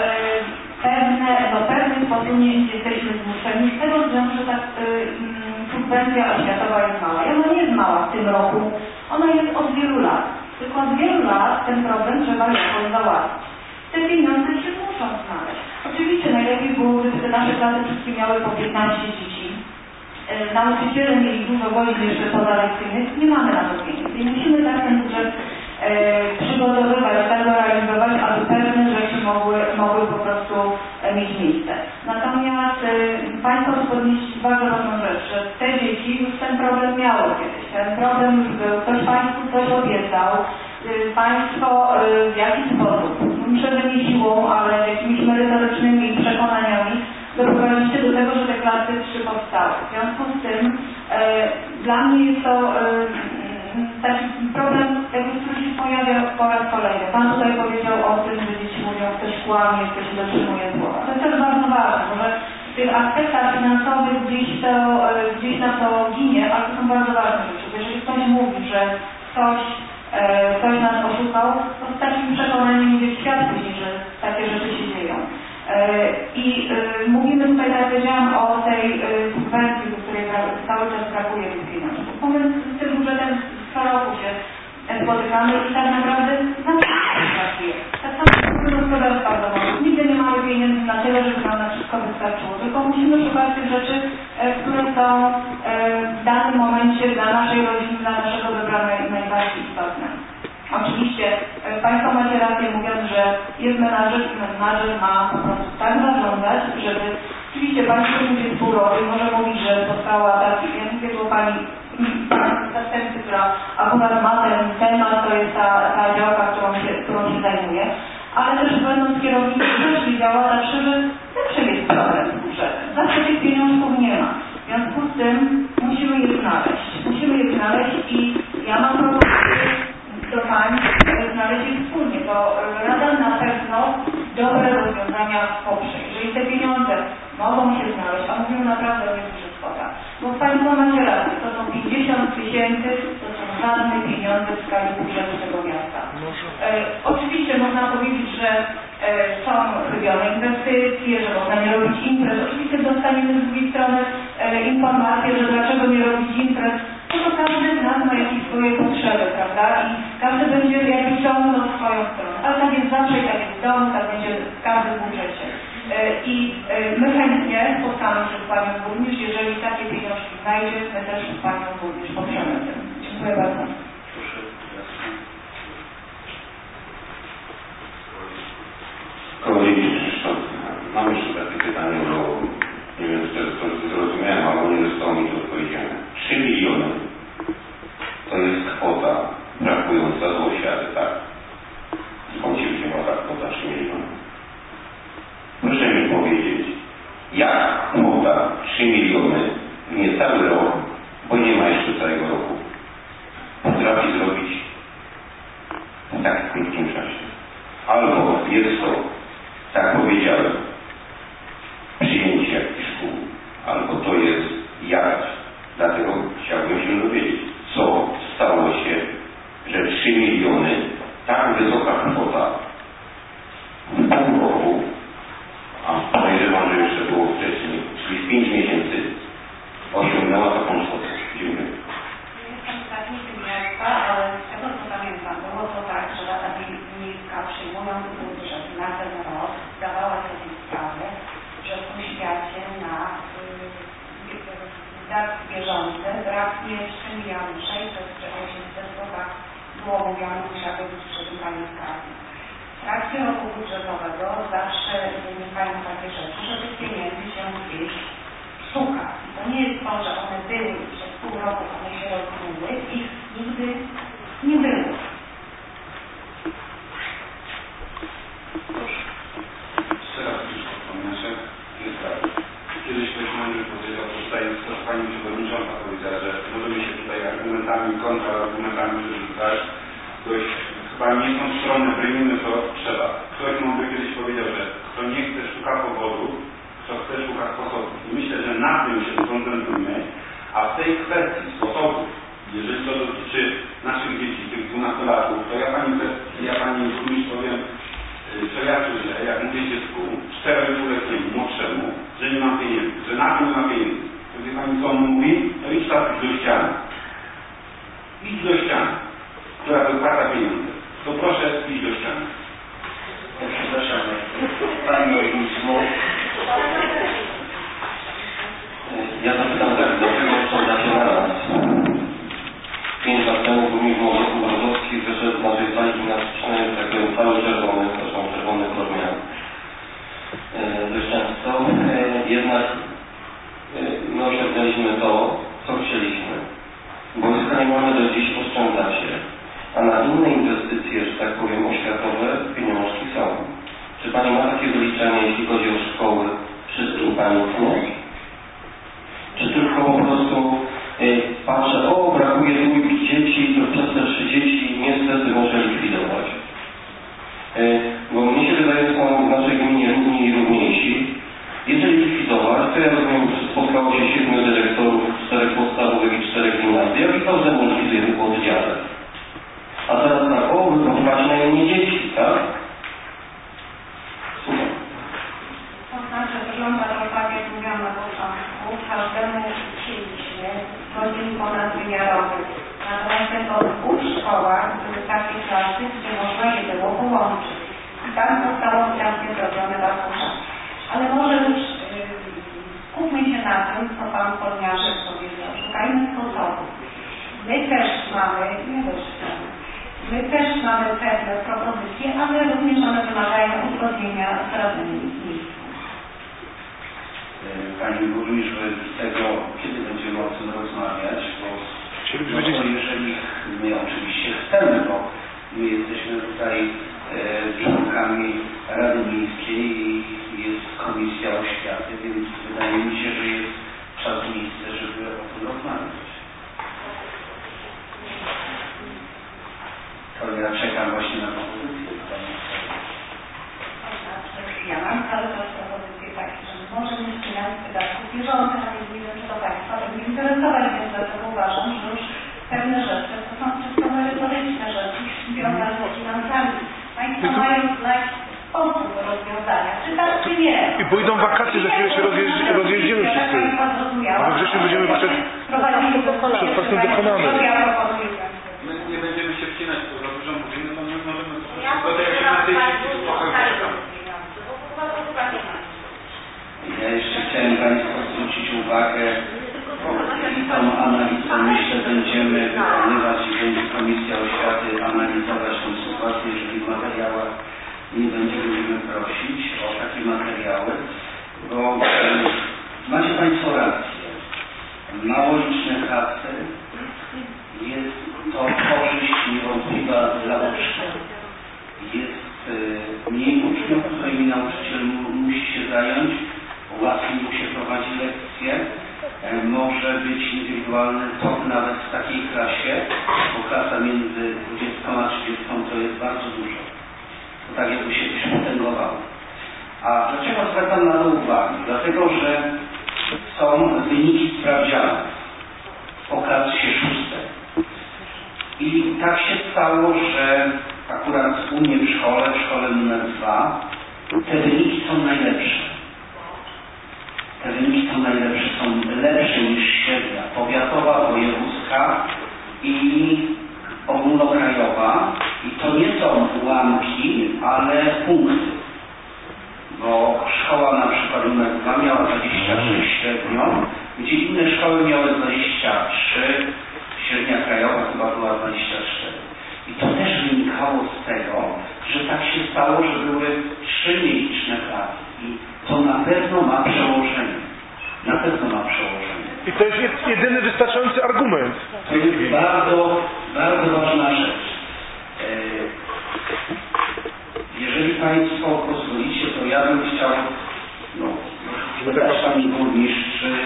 pewnych posunięć jesteśmy zmuszeni z tego względu, że ta subwencja oświatowa jest mała. I ona nie jest mała w tym roku, ona jest od wielu lat. Tylko od wielu lat ten problem trzeba jakoś załatwić. Te pieniądze się muszą znaleźć. Oczywiście najlepiej było, gdyby te nasze klasy wszystkie miały po 15 dzieci. Nauczyciele mieli dużo godzin jeszcze pozalekcyjnych, nie mamy na to pieniędzy. I musimy tak ten budżet przygotowywać, tak go realizować, aby pewne rzeczy mogły po prostu mieć miejsce. Natomiast Państwo podnieśli bardzo ważną rzecz, że te dzieci już ten problem miały kiedyś. Ten problem już był, ktoś Państwu coś obiecał, Państwo w jaki sposób, przede mnie siłą, ale jakimiś merytorycznymi przekonaniami doprowadziliście do tego, że te klasy 3 powstały. W związku z tym dla mnie jest to taki problem, który się pojawia po raz kolejny. Pan tutaj powiedział o tym, że dzieci mówią, ktoś kłamie, ktoś dotrzymuje słowa. To jest też bardzo ważne, może w tych aspektach finansowych gdzieś na to ginie, ale to są bardzo ważne rzeczy. Jeżeli ktoś mówi, że ktoś nas oszukał, to z takim przekonaniem idzie w świat później, że takie rzeczy się dzieją. I mówimy tutaj, jak powiedziałam, o tej subwencji, do której cały czas brakuje tych pieniędzy. Z tym budżetem co roku się spotykamy i tak naprawdę na wszystko brakuje. Tak samo z gospodarstwa domowych. Nigdy nie mamy pieniędzy na tyle, żeby nam na wszystko wystarczyło. Tylko musimy szukać tych rzeczy, które są w danym momencie dla naszej rodziny, dla naszego wybrania najbardziej istotne. Oczywiście Państwo macie rację, mówiąc, że jest menadżer i menadżer ma po prostu tak zarządzać, żeby oczywiście Państwo będzie współrobić, może mówić, że spotkała taki, ja mówię tu o Pani zastępcy, która akurat ma ten temat, to jest ta działka, którą się zajmuje, ale też będąc kierownikiem też wiedziała zawsze, że zawsze jest problem z budżetem, zawsze tych pieniążków nie ma. W związku z tym musimy je znaleźć i ja mam propozycję do Pani znaleźć je wspólnie, to Rada na pewno dobre rozwiązania poprze. Jeżeli te pieniądze mogą się znaleźć, a mówimy naprawdę o niedużych kwotach, bo Państwo macie rację, to są 50 000, to są żadne pieniądze w skali budżetu tego miasta. Oczywiście można powiedzieć, że są robione inwestycje, że można nie robić imprez. Oczywiście dostaniemy z drugiej strony informację, że dlaczego nie robić imprez. To każdy z nas ma jakieś swoje potrzeby, prawda? I każdy będzie jakby ciągnął w swoją stronę. Ale tak jest zawsze, tak jest w domu, tak będzie w każdym budżecie. I my chętnie spotkamy się z Panią Burmistrz, jeżeli takie pieniążki znajdzie, my też z Panią Burmistrz poprzemy tym. Dziękuję bardzo. Mam jeszcze takie pytanie, bo nie wiem, czy to zrozumiałem, albo nie zostało mi to odpowiedziane. 3 miliony to jest kwota brakująca do oświaty, tak? Skąd się wzięła ta kwota 3 miliony? Proszę mi powiedzieć, jak kwota 3 miliony w niecały rok, bo nie ma jeszcze całego roku, potrafi zrobić w tak krótkim czasie? Albo jest to, tak powiedziałem, przyjęcie jakichś szkół, albo to jest jakaś. Dlatego chciałbym się dowiedzieć, co stało się, że 3 miliony, tak wysoka kwota w pół roku, a podejrzewam, że jeszcze było wcześniej, czyli w 5 miesięcy, osiągnęła taką kwotę. Dziękuję. Jestem pracownikiem miasta, ale z tego co pamiętam, było to tak, że Rada Miejska przyjmując budżet na ten rok zdawała sobie sprawę, że w oświacie na wydatki bieżące braknie 3 600 czy 800, to tak było mówione, musiały być przeczytane skargi. W trakcie roku budżetowego zawsze wynikają takie rzeczy, że tych pieniędzy się gdzieś szuka. I to nie jest to, że one były przez pół roku one się rozwiły, ich nigdy nie było. Jeszcze raz już wspomniacie, jest tak. Kiedyś ktoś mądry powiedział, że tutaj też pani przewodnicząca powiedziała, że możemy się tutaj argumentami, kontrargumentami wyrzucać. Ktoś chyba nie są stronę, wyjmijmy to trzeba. Ktoś mądry kiedyś powiedział, że kto nie chce szuka powodu, kto chce szuka sposobu. I myślę, że na tym się skoncentrujmy, a w tej kwestii sposobów, jeżeli to dotyczy naszych dzieci, tych 12-latków, to ja pani burmistrz powiem, co ja czuję, jak mówię dziecku 4,5-letniemu, młodszemu, że nie mam pieniędzy, że na tym nie ma pieniędzy. To wie pani co on mówi? To idź tak do ściany. Idź do ściany, która wypłaca pieniądze. To proszę idź do ściany. Ja przepraszam, Pani Burmistrzu. Ja zapytam tak, dlaczego sprzątacie na nas? 5 lat temu burmistrz Mrozowski wyszedł na tej sali gimnastycznej, tak powiem, cały czerwony, zresztą czerwony kolor miał dość często. Jednak my osiągnęliśmy to, co chcieliśmy. Wojska nie mamy do dziś, oszczędzacie. A na inne inwestycje, że tak powiem, oświatowe pieniążki są. Czy Pani ma takie wyliczenie, jeśli chodzi o szkoły, wszystkim Pani nie? Czy tylko po prostu patrzę, brakuje 2 dzieci, to przez te 3 dzieci niestety muszę likwidować. Bo mnie się wydaje, że są w naszej gminie równi i równiejsi. Jeżeli likwidować, to ja rozumiem, że spotkało się 7 dyrektorów, 4 podstawowych i 4 gimnazjów i każdemu likwidujemy po oddziale. A teraz tak, wyprowadzić najmniej dzieci, tak? Super. To znaczy, wygląda to tak, jak mówiłam na początku, każdemu chcieliśmy godzin ponadwymiarowych. Natomiast tylko w 2 szkołach były takie klasy, gdzie można je było połączyć. I tam zostało wprawdzie zrobione ratusza. Ale może już skupmy się na tym, co Pan Polniarzek powiedział. Szukajmy sposobów. My też mamy pewne propozycje, ale również one wymagają uzgodnienia z radnymi miejsc. Pani Burmistrz, z tego, kiedy będziemy o tym rozmawiać, bo jeżeli my oczywiście chcemy, bo my jesteśmy tutaj członkami Rady Miejskiej i jest Komisja Oświaty, więc wydaje mi się, że jest czas i miejsce, żeby o tym rozmawiać. To ja czekam właśnie na propozycję. Ja mam cały czas propozycje takie, że możemy wspierać wydatków bieżących, ale nie wiem, czy to Państwa będzie interesować, więc dlatego uważam, że już pewne rzeczy to są wszystko merytoryczne rzeczy związane z finansami. Państwo mają znaleźć sposób rozwiązania, czy tak, czy nie. I pójdą wakacje, za chwilę się rozjeździmy wszyscy. A we wrześniu będziemy przed faktem dokonanym. My nie będziemy się wcinać, bo za dużo mówimy, to my możemy do tej 18 trochę poczekamy. Ja jeszcze chciałem Państwu zwrócić uwagę i tą analizę, myślę, będziemy wykonywać i będzie Komisja Oświaty analizować tę sytuację, jeżeli w materiałach nie będziemy prosić o takie materiały, bo macie Państwo rację. Mało liczne klasy jest to korzyść niewątpliwa dla uczniów. Jest mniej uczniów, którymi nauczyciel musi się zająć, łatwiej mu się prowadzi lekcje, może być indywidualny tok nawet w takiej klasie, bo klasa między 20 a 30 to jest bardzo dużo. To tak jakby się coś potęgowało. A dlaczego zwracam na to uwagę? Dlatego, że są wyniki sprawdzianów po klasie 6. I tak się stało, że akurat u mnie w szkole numer 2, te wyniki są najlepsze. Te wyniki są najlepsze, są lepsze niż średnia powiatowa, wojewódzka i ogólnokrajowa. I to nie są ułamki, ale punkty. Bo szkoła na przykład numer 2 miała 26 średnio, gdzie inne szkoły miały 23, średnia krajowa chyba była 24. I to też wynikało z tego, że tak się stało, że były 3 nieliczne klasy. I to na pewno ma przełożenie. Na pewno ma przełożenie. I to jest jedyny wystarczający argument. To jest bardzo, bardzo ważna rzecz. Jeżeli Państwo pozwolicie, to ja bym chciał zapytać Pani Burmistrz, czy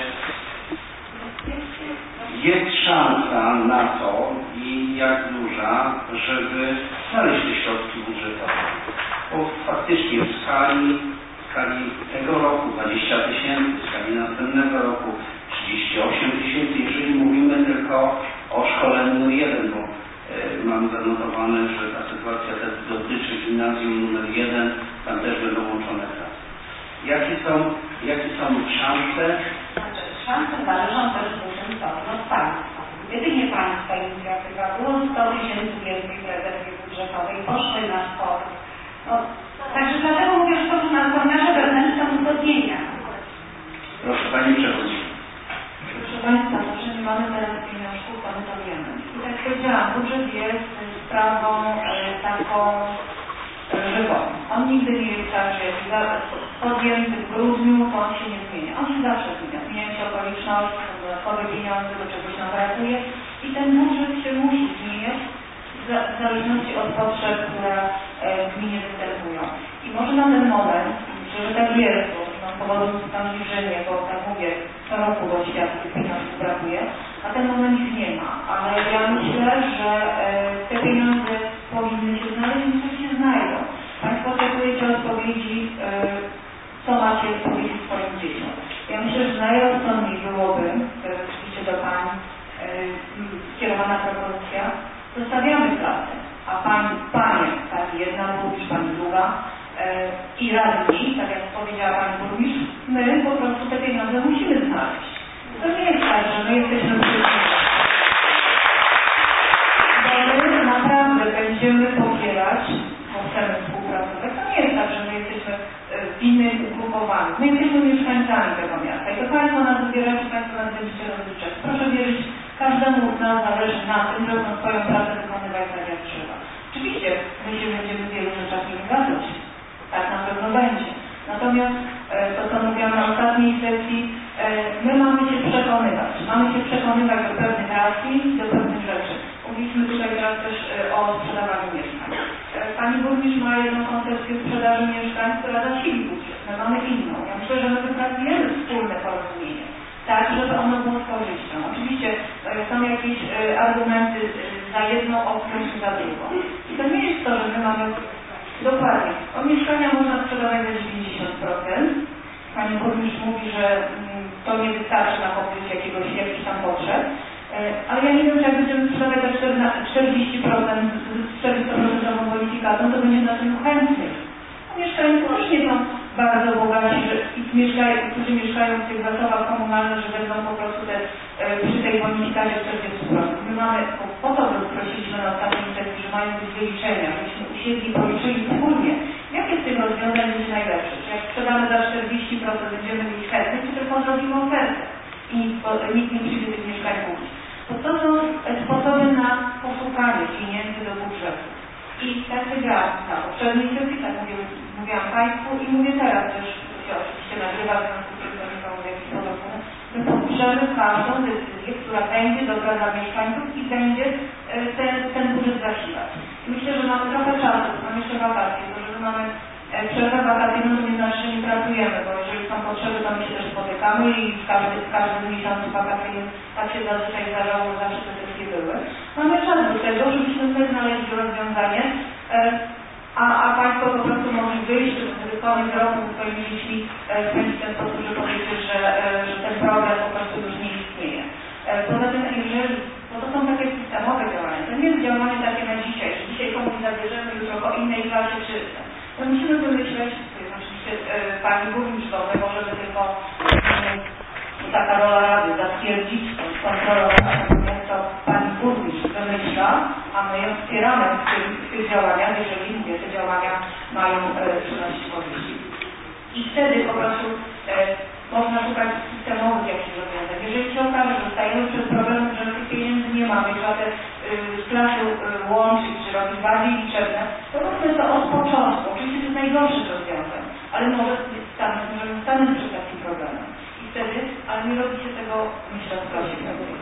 jest szansa na to i jak duża, żeby znaleźć te środki budżetowe. Bo faktycznie w skali tego roku 20 000, w skali następnego roku 38 000, jeżeli mówimy tylko o szkole numer 1, bo mam zanotowane, że ta sytuacja też dotyczy gimnazjum numer 1, tam też będą łączone klasy. Jakie są szanse? Znaczy, szanse zależą też dużym stopniu od Państwa. Jedynie Państwa inicjatywa było 100 000 więcej w rezerwie budżetowej, poszły na sport. Także dlatego mówię, że to nasze wewnętrzne są uzgodnienia. Proszę Pani Przewodnicząca. Proszę Państwa, to, że nie mamy teraz pieniążków, to my to wiemy. I tak jak powiedziałam, budżet jest sprawą taką żywą. On nigdy nie jest tak, że jest podjęty w grudniu, to on się nie zmienia. On się zawsze zmienia. Zmieniają się okoliczności, są dodatkowe pieniądze, do czegoś nam brakuje i ten budżet się musi zmieniać w zależności od potrzeb, które w gminie występują. I może na ten moment, myślę, że tak jest, bo mam powodów zniżenia, bo tak mówię, co roku do świata tych pieniędzy brakuje, na ten moment ich nie ma, ale ja myślę, że te pieniądze powinny się znaleźć i coś się znajdą. Państwo oczekujecie odpowiedzi, co macie powiedzieć swoim dzieciom. Ja myślę, że najrozsądniej byłoby, to jest oczywiście do Pań skierowana propozycja, zostawiamy klasę, a Panie, Pani jedna burmistrz, Pani druga i radni, tak jak powiedziała Pani burmistrz, my po prostu te pieniądze musimy znaleźć. To nie jest tak, że my jesteśmy przeciwni. Bo my naprawdę będziemy popierać, bo chcemy współpracować. To nie jest tak, że my jesteśmy w innych ugrupowaniach. My jesteśmy mieszkańcami tego miasta i to Państwo nas wybieracie, Państwo nas będziecie rozliczać. Proszę wierzyć, każdemu z nas zależy na tym, żeby swoją pracę wykonywać tak jak trzeba. Oczywiście my się będziemy w wielu rzeczach nie zgadzać. Tak na pewno będzie. Natomiast to, co mówiłam na ostatniej sesji, my mamy się przekonywać. Mamy się przekonywać do pewnych racji i do pewnych rzeczy. Mówiliśmy tutaj teraz też o sprzedawaniu mieszkań. Pani burmistrz ma jedną koncepcję sprzedaży mieszkań, która zasili budżet. My mamy inną. Ja myślę, że my wypracujemy wspólne porozumienie. Tak, żeby ono było z korzyścią. Oczywiście są jakieś argumenty za jedną opcją czy za drugą. I to nie jest to, że my mamy dokładnie. Od mieszkania można sprzedawać za 90%. Pani burmistrz mówi, że to nie wystarczy na pokrycie jakichś tam potrzeb. Ale ja nie wiem, czy jak będziemy sprzedawać za 40% z 40% bonifikatą, to będzie na tym chętnych. Mieszkańcy też nie są bardzo bogaci, którzy mieszkają w tych zasobach komunalnych, że będą po prostu przy tej bonifikacie 40%. My mamy, po to prosiliśmy na ostatniej sesji, że mają być wyliczenia, żebyśmy usiedli i policzyli wspólnie, jakie z tych rozwiązań będzie najlepsze. Czy jak sprzedamy za 40%, będziemy mieć chętnych, czy tylko zrobimy ofertę i nikt nie przyjdzie tych mieszkań kupić. Bo to są sposoby na poszukanie pieniędzy do budżetu. I tak powiedziałam na poprzedniej sesji, tak mówiłam Państwu i mówię teraz też, to się oczywiście nagrywa, w związku z tym, że nie są w jakiś sposób, my poprzemy każdą decyzję, która będzie dobra dla mieszkańców i będzie ten budżet zasilać. I myślę, że mamy trochę czasu, mamy jeszcze wakacje, to że my mamy przerwę wakacyjną, to nie znaczy, że nie pracujemy, bo jeżeli są potrzeby, to my się też spotykamy i w każdym miesiącu wakacyjnym tak się zazwyczaj zdarzało, że zawsze te sesje były. Mamy czas do tego, żebyśmy my znaleźli rozwiązanie, a Państwo po prostu mogli wyjść w koniec roku ze swoimi dziećmi w ten sposób, że powiecie, że ten problem po prostu już nie istnieje. Poza tym, bo to są takie systemowe działania, to nie jest działanie takie na dzisiaj, że dzisiaj komuś zabierzemy, jutro po innej klasie czy... No musimy wymyśleć, to jest oczywiście Pani burmistrzowej, możemy tylko taka rola Rady zatwierdzić, kontrolować, natomiast to Pani burmistrz wymyśla, a my ją wspieramy w tych działaniach, jeżeli mówię, te działania mają przynosić korzyści. I wtedy po prostu można szukać systemowych jakichś rozwiązań. Jeżeli się okaże, że stajemy przed problemem, że tych pieniędzy nie mamy, trzeba te klasy łączyć, czy robić bardziej liczebne, to róbmy to od początku. Oczywiście to jest najgorszy rozwiązań, ale może możemy stanąć przed takim problemem. I wtedy, ale nie robi się tego myślę sprawie.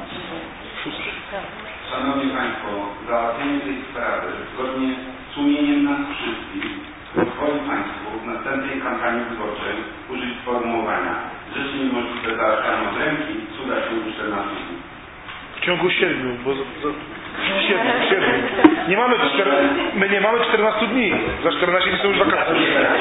Szanowni Państwo, załatwienie tej sprawy zgodnie z sumieniem nas wszystkich pozwoli Państwu w następnej kampanii wyborczej użyć sformułowania rzeczy niemożliwe załatwiane od ręki cuda się w 14 dni. W ciągu 7, bo 7. My nie mamy 14 dni. Za 14 dni są już wakacje.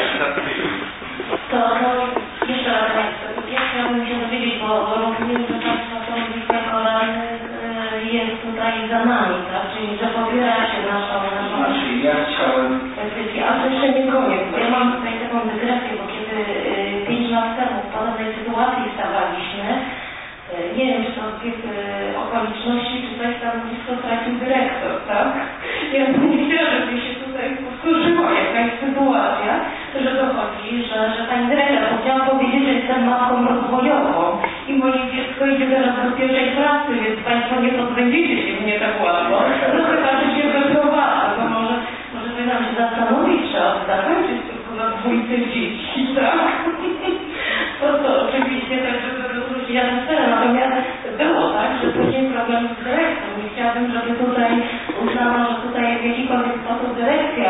To jeszcze raz ja chciałabym się dowiedzieć, bo rozumiem, że Państwo stanowisko kolarny jest tutaj za nami, tak? Czyli że popiera się naszą ja chciałem... decyzję. Ale to jeszcze nie koniec, bo ja mam tutaj taką dygresję, bo kiedy 5 lat temu w podobnej sytuacji stawaliśmy, nie wiem, czy to zbieg okoliczności, czy coś tam blisko tracił dyrektor, tak? Ja nie chciałam, żeby się tutaj powtórzyła jakaś sytuacja, że dochodzi, że pani dyrektor chciała powiedzieć, że jestem matką rozwojową i moje dziecko idzie teraz do pierwszej klasy, więc Państwo nie pozbędziecie się mnie tak łatwo. No chyba, że się wyprowadza, to może powinnam się zastanowić, trzeba zakończyć tylko na 2 dzieci, tak? To oczywiście tak, żeby rozróżnić atmosferę, natomiast było tak, że później problem z dyrekcją. Nie chciałabym, żeby tutaj uznano, że tutaj w jakikolwiek sposób dyrekcja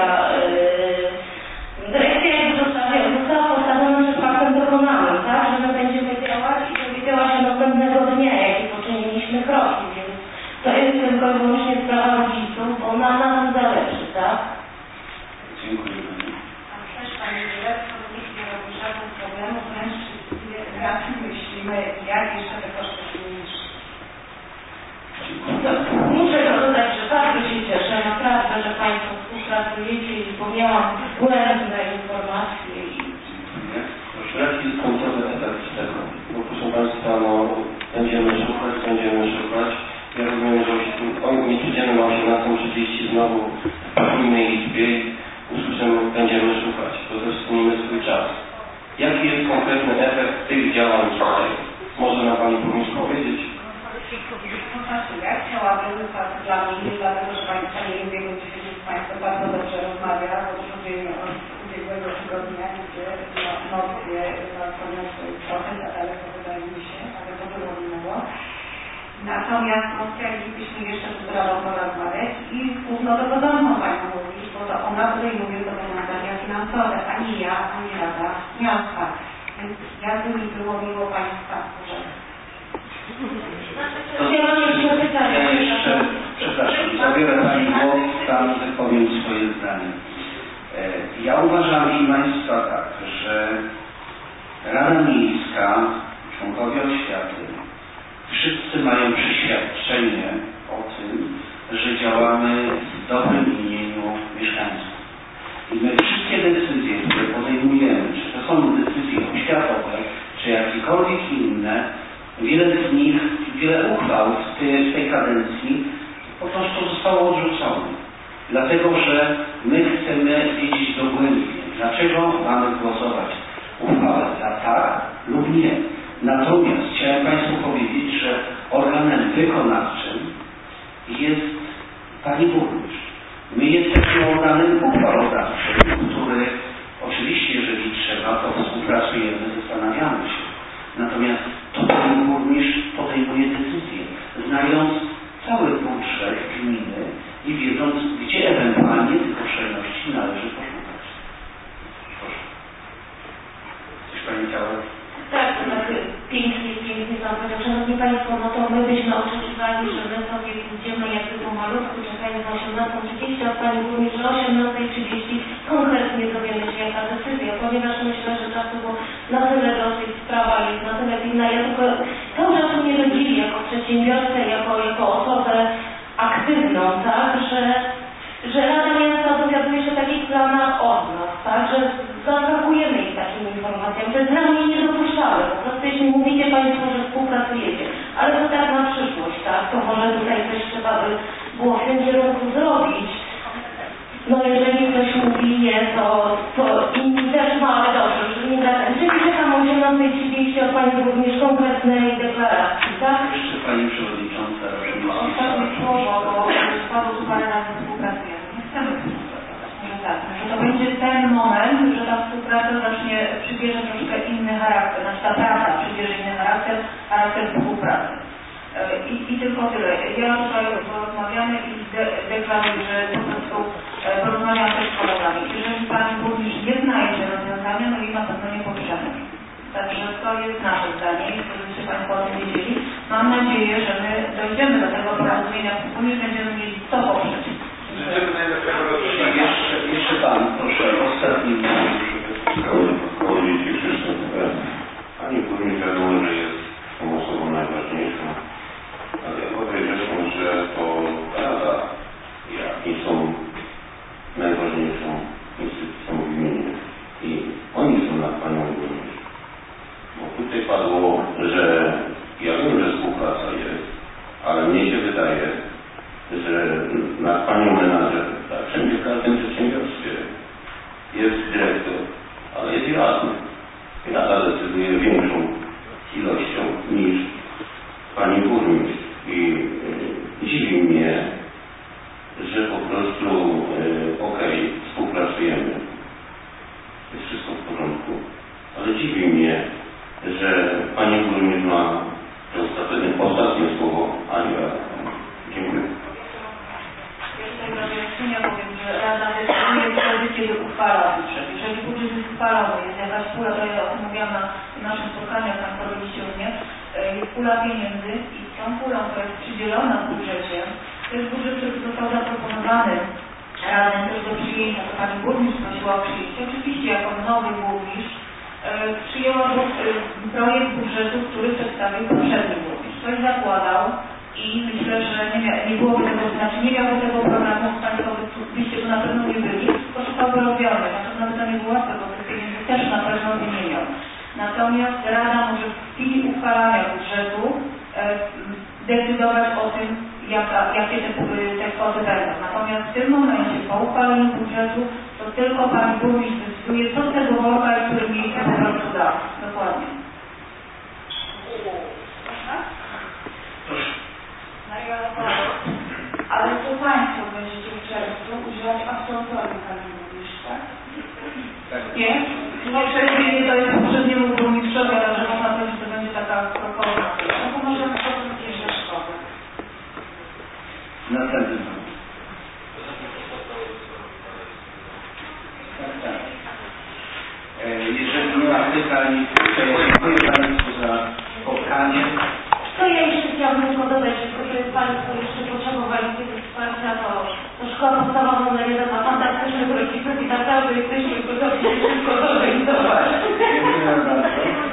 jakby została postawiona przed faktem dokonanym, tak, że my będziemy działać i dowiedziała się następnego dnia, jaki poczyniliśmy kroki, więc to jest tylko i wyłącznie sprawa rodziców, bo na tym zależy, tak? Dziękuję. A też Pani Dyrektor nikt nie robi żadnych problemów, wręcz raczej myślimy, jak jeszcze te koszty zmniejszyć. Muszę dodać, że bardzo się cieszę, naprawdę, że Państwo współpracujecie i wspomniałam błędne informacje. Jaki jest końcowy efekt tego? Bo proszę Państwa, będziemy szukać. Ja rozumiem, że nie przyjdziemy na 18:30 znowu w podwójnej liczbie i usłyszymy, będziemy szukać, bo też wspomnimy swój czas. Jaki jest konkretny efekt tych działań tutaj? Może nam Pani Burmistrz powiedzieć? To znaczy, ja chciałabym, dla mnie, dlatego że Państwo nie lubię godzić, z Państwem bardzo dobrze rozmawia, bo rozmawiamy od ubiegłego tygodnia, gdzie emocje podniosły trochę za daleko, wydaje mi się, ale to było miło. Natomiast chcielibyśmy jeszcze z Radą porozmawiać i głównodowodzącą Panią mówić, bo to ona podejmuje zobowiązania finansowe, ani ja, ani Rada Miasta. Więc jakby mi było miło Państwa pożegnać. Przepraszam, zabiorę Pani głos, tam wypowiem swoje zdanie. Ja uważam, proszę Państwa, tak, że Rada Miejska, członkowie oświaty, wszyscy mają przeświadczenie o tym, że działamy w dobrym imieniu mieszkańców. I my wszystkie decyzje, które podejmujemy, czy to są decyzje oświatowe, czy jakiekolwiek inne, wiele uchwał w tej kadencji po prostu zostało odrzuconych. Dlatego, że my chcemy wiedzieć dogłębnie, dlaczego mamy głosować uchwałę za tak lub nie. Natomiast chciałem Państwu powiedzieć, że organem wykonawczym jest Pani Burmistrz. My jesteśmy organem uchwałodawczym, który oczywiście, jeżeli trzeba, to współpracujemy, zastanawiamy się. Natomiast to Pani Burmistrz podejmuje decyzję, znając cały budżet gminy i wiedząc, gdzie ewentualnie tych oszczędności należy poszukać. Proszę. Coś Pani chciała? Tak, to tak pięknie Pan powiedział. Szanowni Państwo, no to my byśmy oczekiwali, że my sobie pójdziemy jakby pomalutku, czekając na 18:30, od Pani Burmistrz, że o 18:30 konkretnie dowiemy się jaka decyzja, ponieważ myślę, że czasu było na tyle dosyć, sprawa jest na tyle pilna. Ja tylko cały czas mnie to dziwi jako przedsiębiorcę, jako osobę aktywną, tak, że Rada Miasta dowiaduje się o takich planach od nas, tak, że zaskakujemy ich takim informacjom. To jest dla mnie niedopuszczalne. Po prostu jeśli mówicie Państwo, że współpracujecie, ale to tak na przyszłość, tak, to może tutaj coś trzeba by było w tym kierunku zrobić. No jeżeli ktoś mówi nie, to inni też ma, ale dobrze, że nie da. Czyli czekam o 18:30 od Pani Burmistrz konkretnej deklaracji, tak? Jeszcze Pani Przewodnicząca. Ostatnie słowo, bo padło tu parę razy współpracujemy. Nie chcemy współpracować. Może tak, że to będzie ten moment, że ta współpraca przybierze troszkę inny charakter, znaczy ta praca przybierze inny charakter, charakter współpracy. I tylko tyle. Ja tutaj porozmawiamy i deklaruję, że po prostu porozmawiam też z kolegami. Jeżeli Pani Burmistrz nie znajdzie rozwiązania, no i na pewno nie poprzemy. Także to jest nasze zdanie, żebyście Państwo o tym wiedzieli. Mam nadzieję, że my dojdziemy do tego porozumienia wspólnie i będziemy mieli co poprzeć. Jeszcze Pan, proszę, ostatni koło Krzysztof. Pani Burmistrz wiadomo, że jest tą osobą najważniejszą, ale ja podejrzewam, że to Rada, jak i są najważniejszą instytucją w gminie i oni są nad Panią Burmistrz. Bo tutaj padło, że ja wiem, że współpraca jest, ale mnie się wydaje, że nad Panią menadżer, tak wszędzie w każdym przedsiębiorstwie jest dyrektor, ale jest i radny. I Rada decyduje większą ilością niż Pani Burmistrz. I dziwi mnie, że po prostu współpracujemy. Jest wszystko w porządku. Ale dziwi mnie, że Pani Burmistrz ma ostatnie słowo, a nie Rada. Dziękuję. Jeszcze dla wyjaśnienia powiem, że Rada decyduje wtedy, kiedy uchwala budżet. Jeżeli budżet jest uchwalony, jest jakaś pula, to ja o tym mówiłam na naszym spotkaniu, jak Państwo robiliście u mnie, jest pula pieniędzy i tą pulą, która jest przydzielona w budżecie, to jest budżet, który został zaproponowany razem też do przyjęcia, to Pani Burmistrz prosiła o przyjęcie. Oczywiście jako nowy burmistrz przyjęła projekt budżetu, który przedstawił poprzedni burmistrz. Coś zakładał i myślę, że nie byłoby tego, znaczy nie miałby tego programu, Państwo byście tu na pewno nie byli, poszukałby rozwiązań. Na pewno by to nie było łatwe, bo tych pieniędzy też na pewno nie miał. Natomiast Rada może w chwili uchwalania budżetu decydować o tym, jakie te kwoty będą. Natomiast w tym momencie, po uchwaleniu budżetu, to tylko Pani Burmistrz decyduje, co z tego worka i w którym miejscu po prostu da. Dokładnie.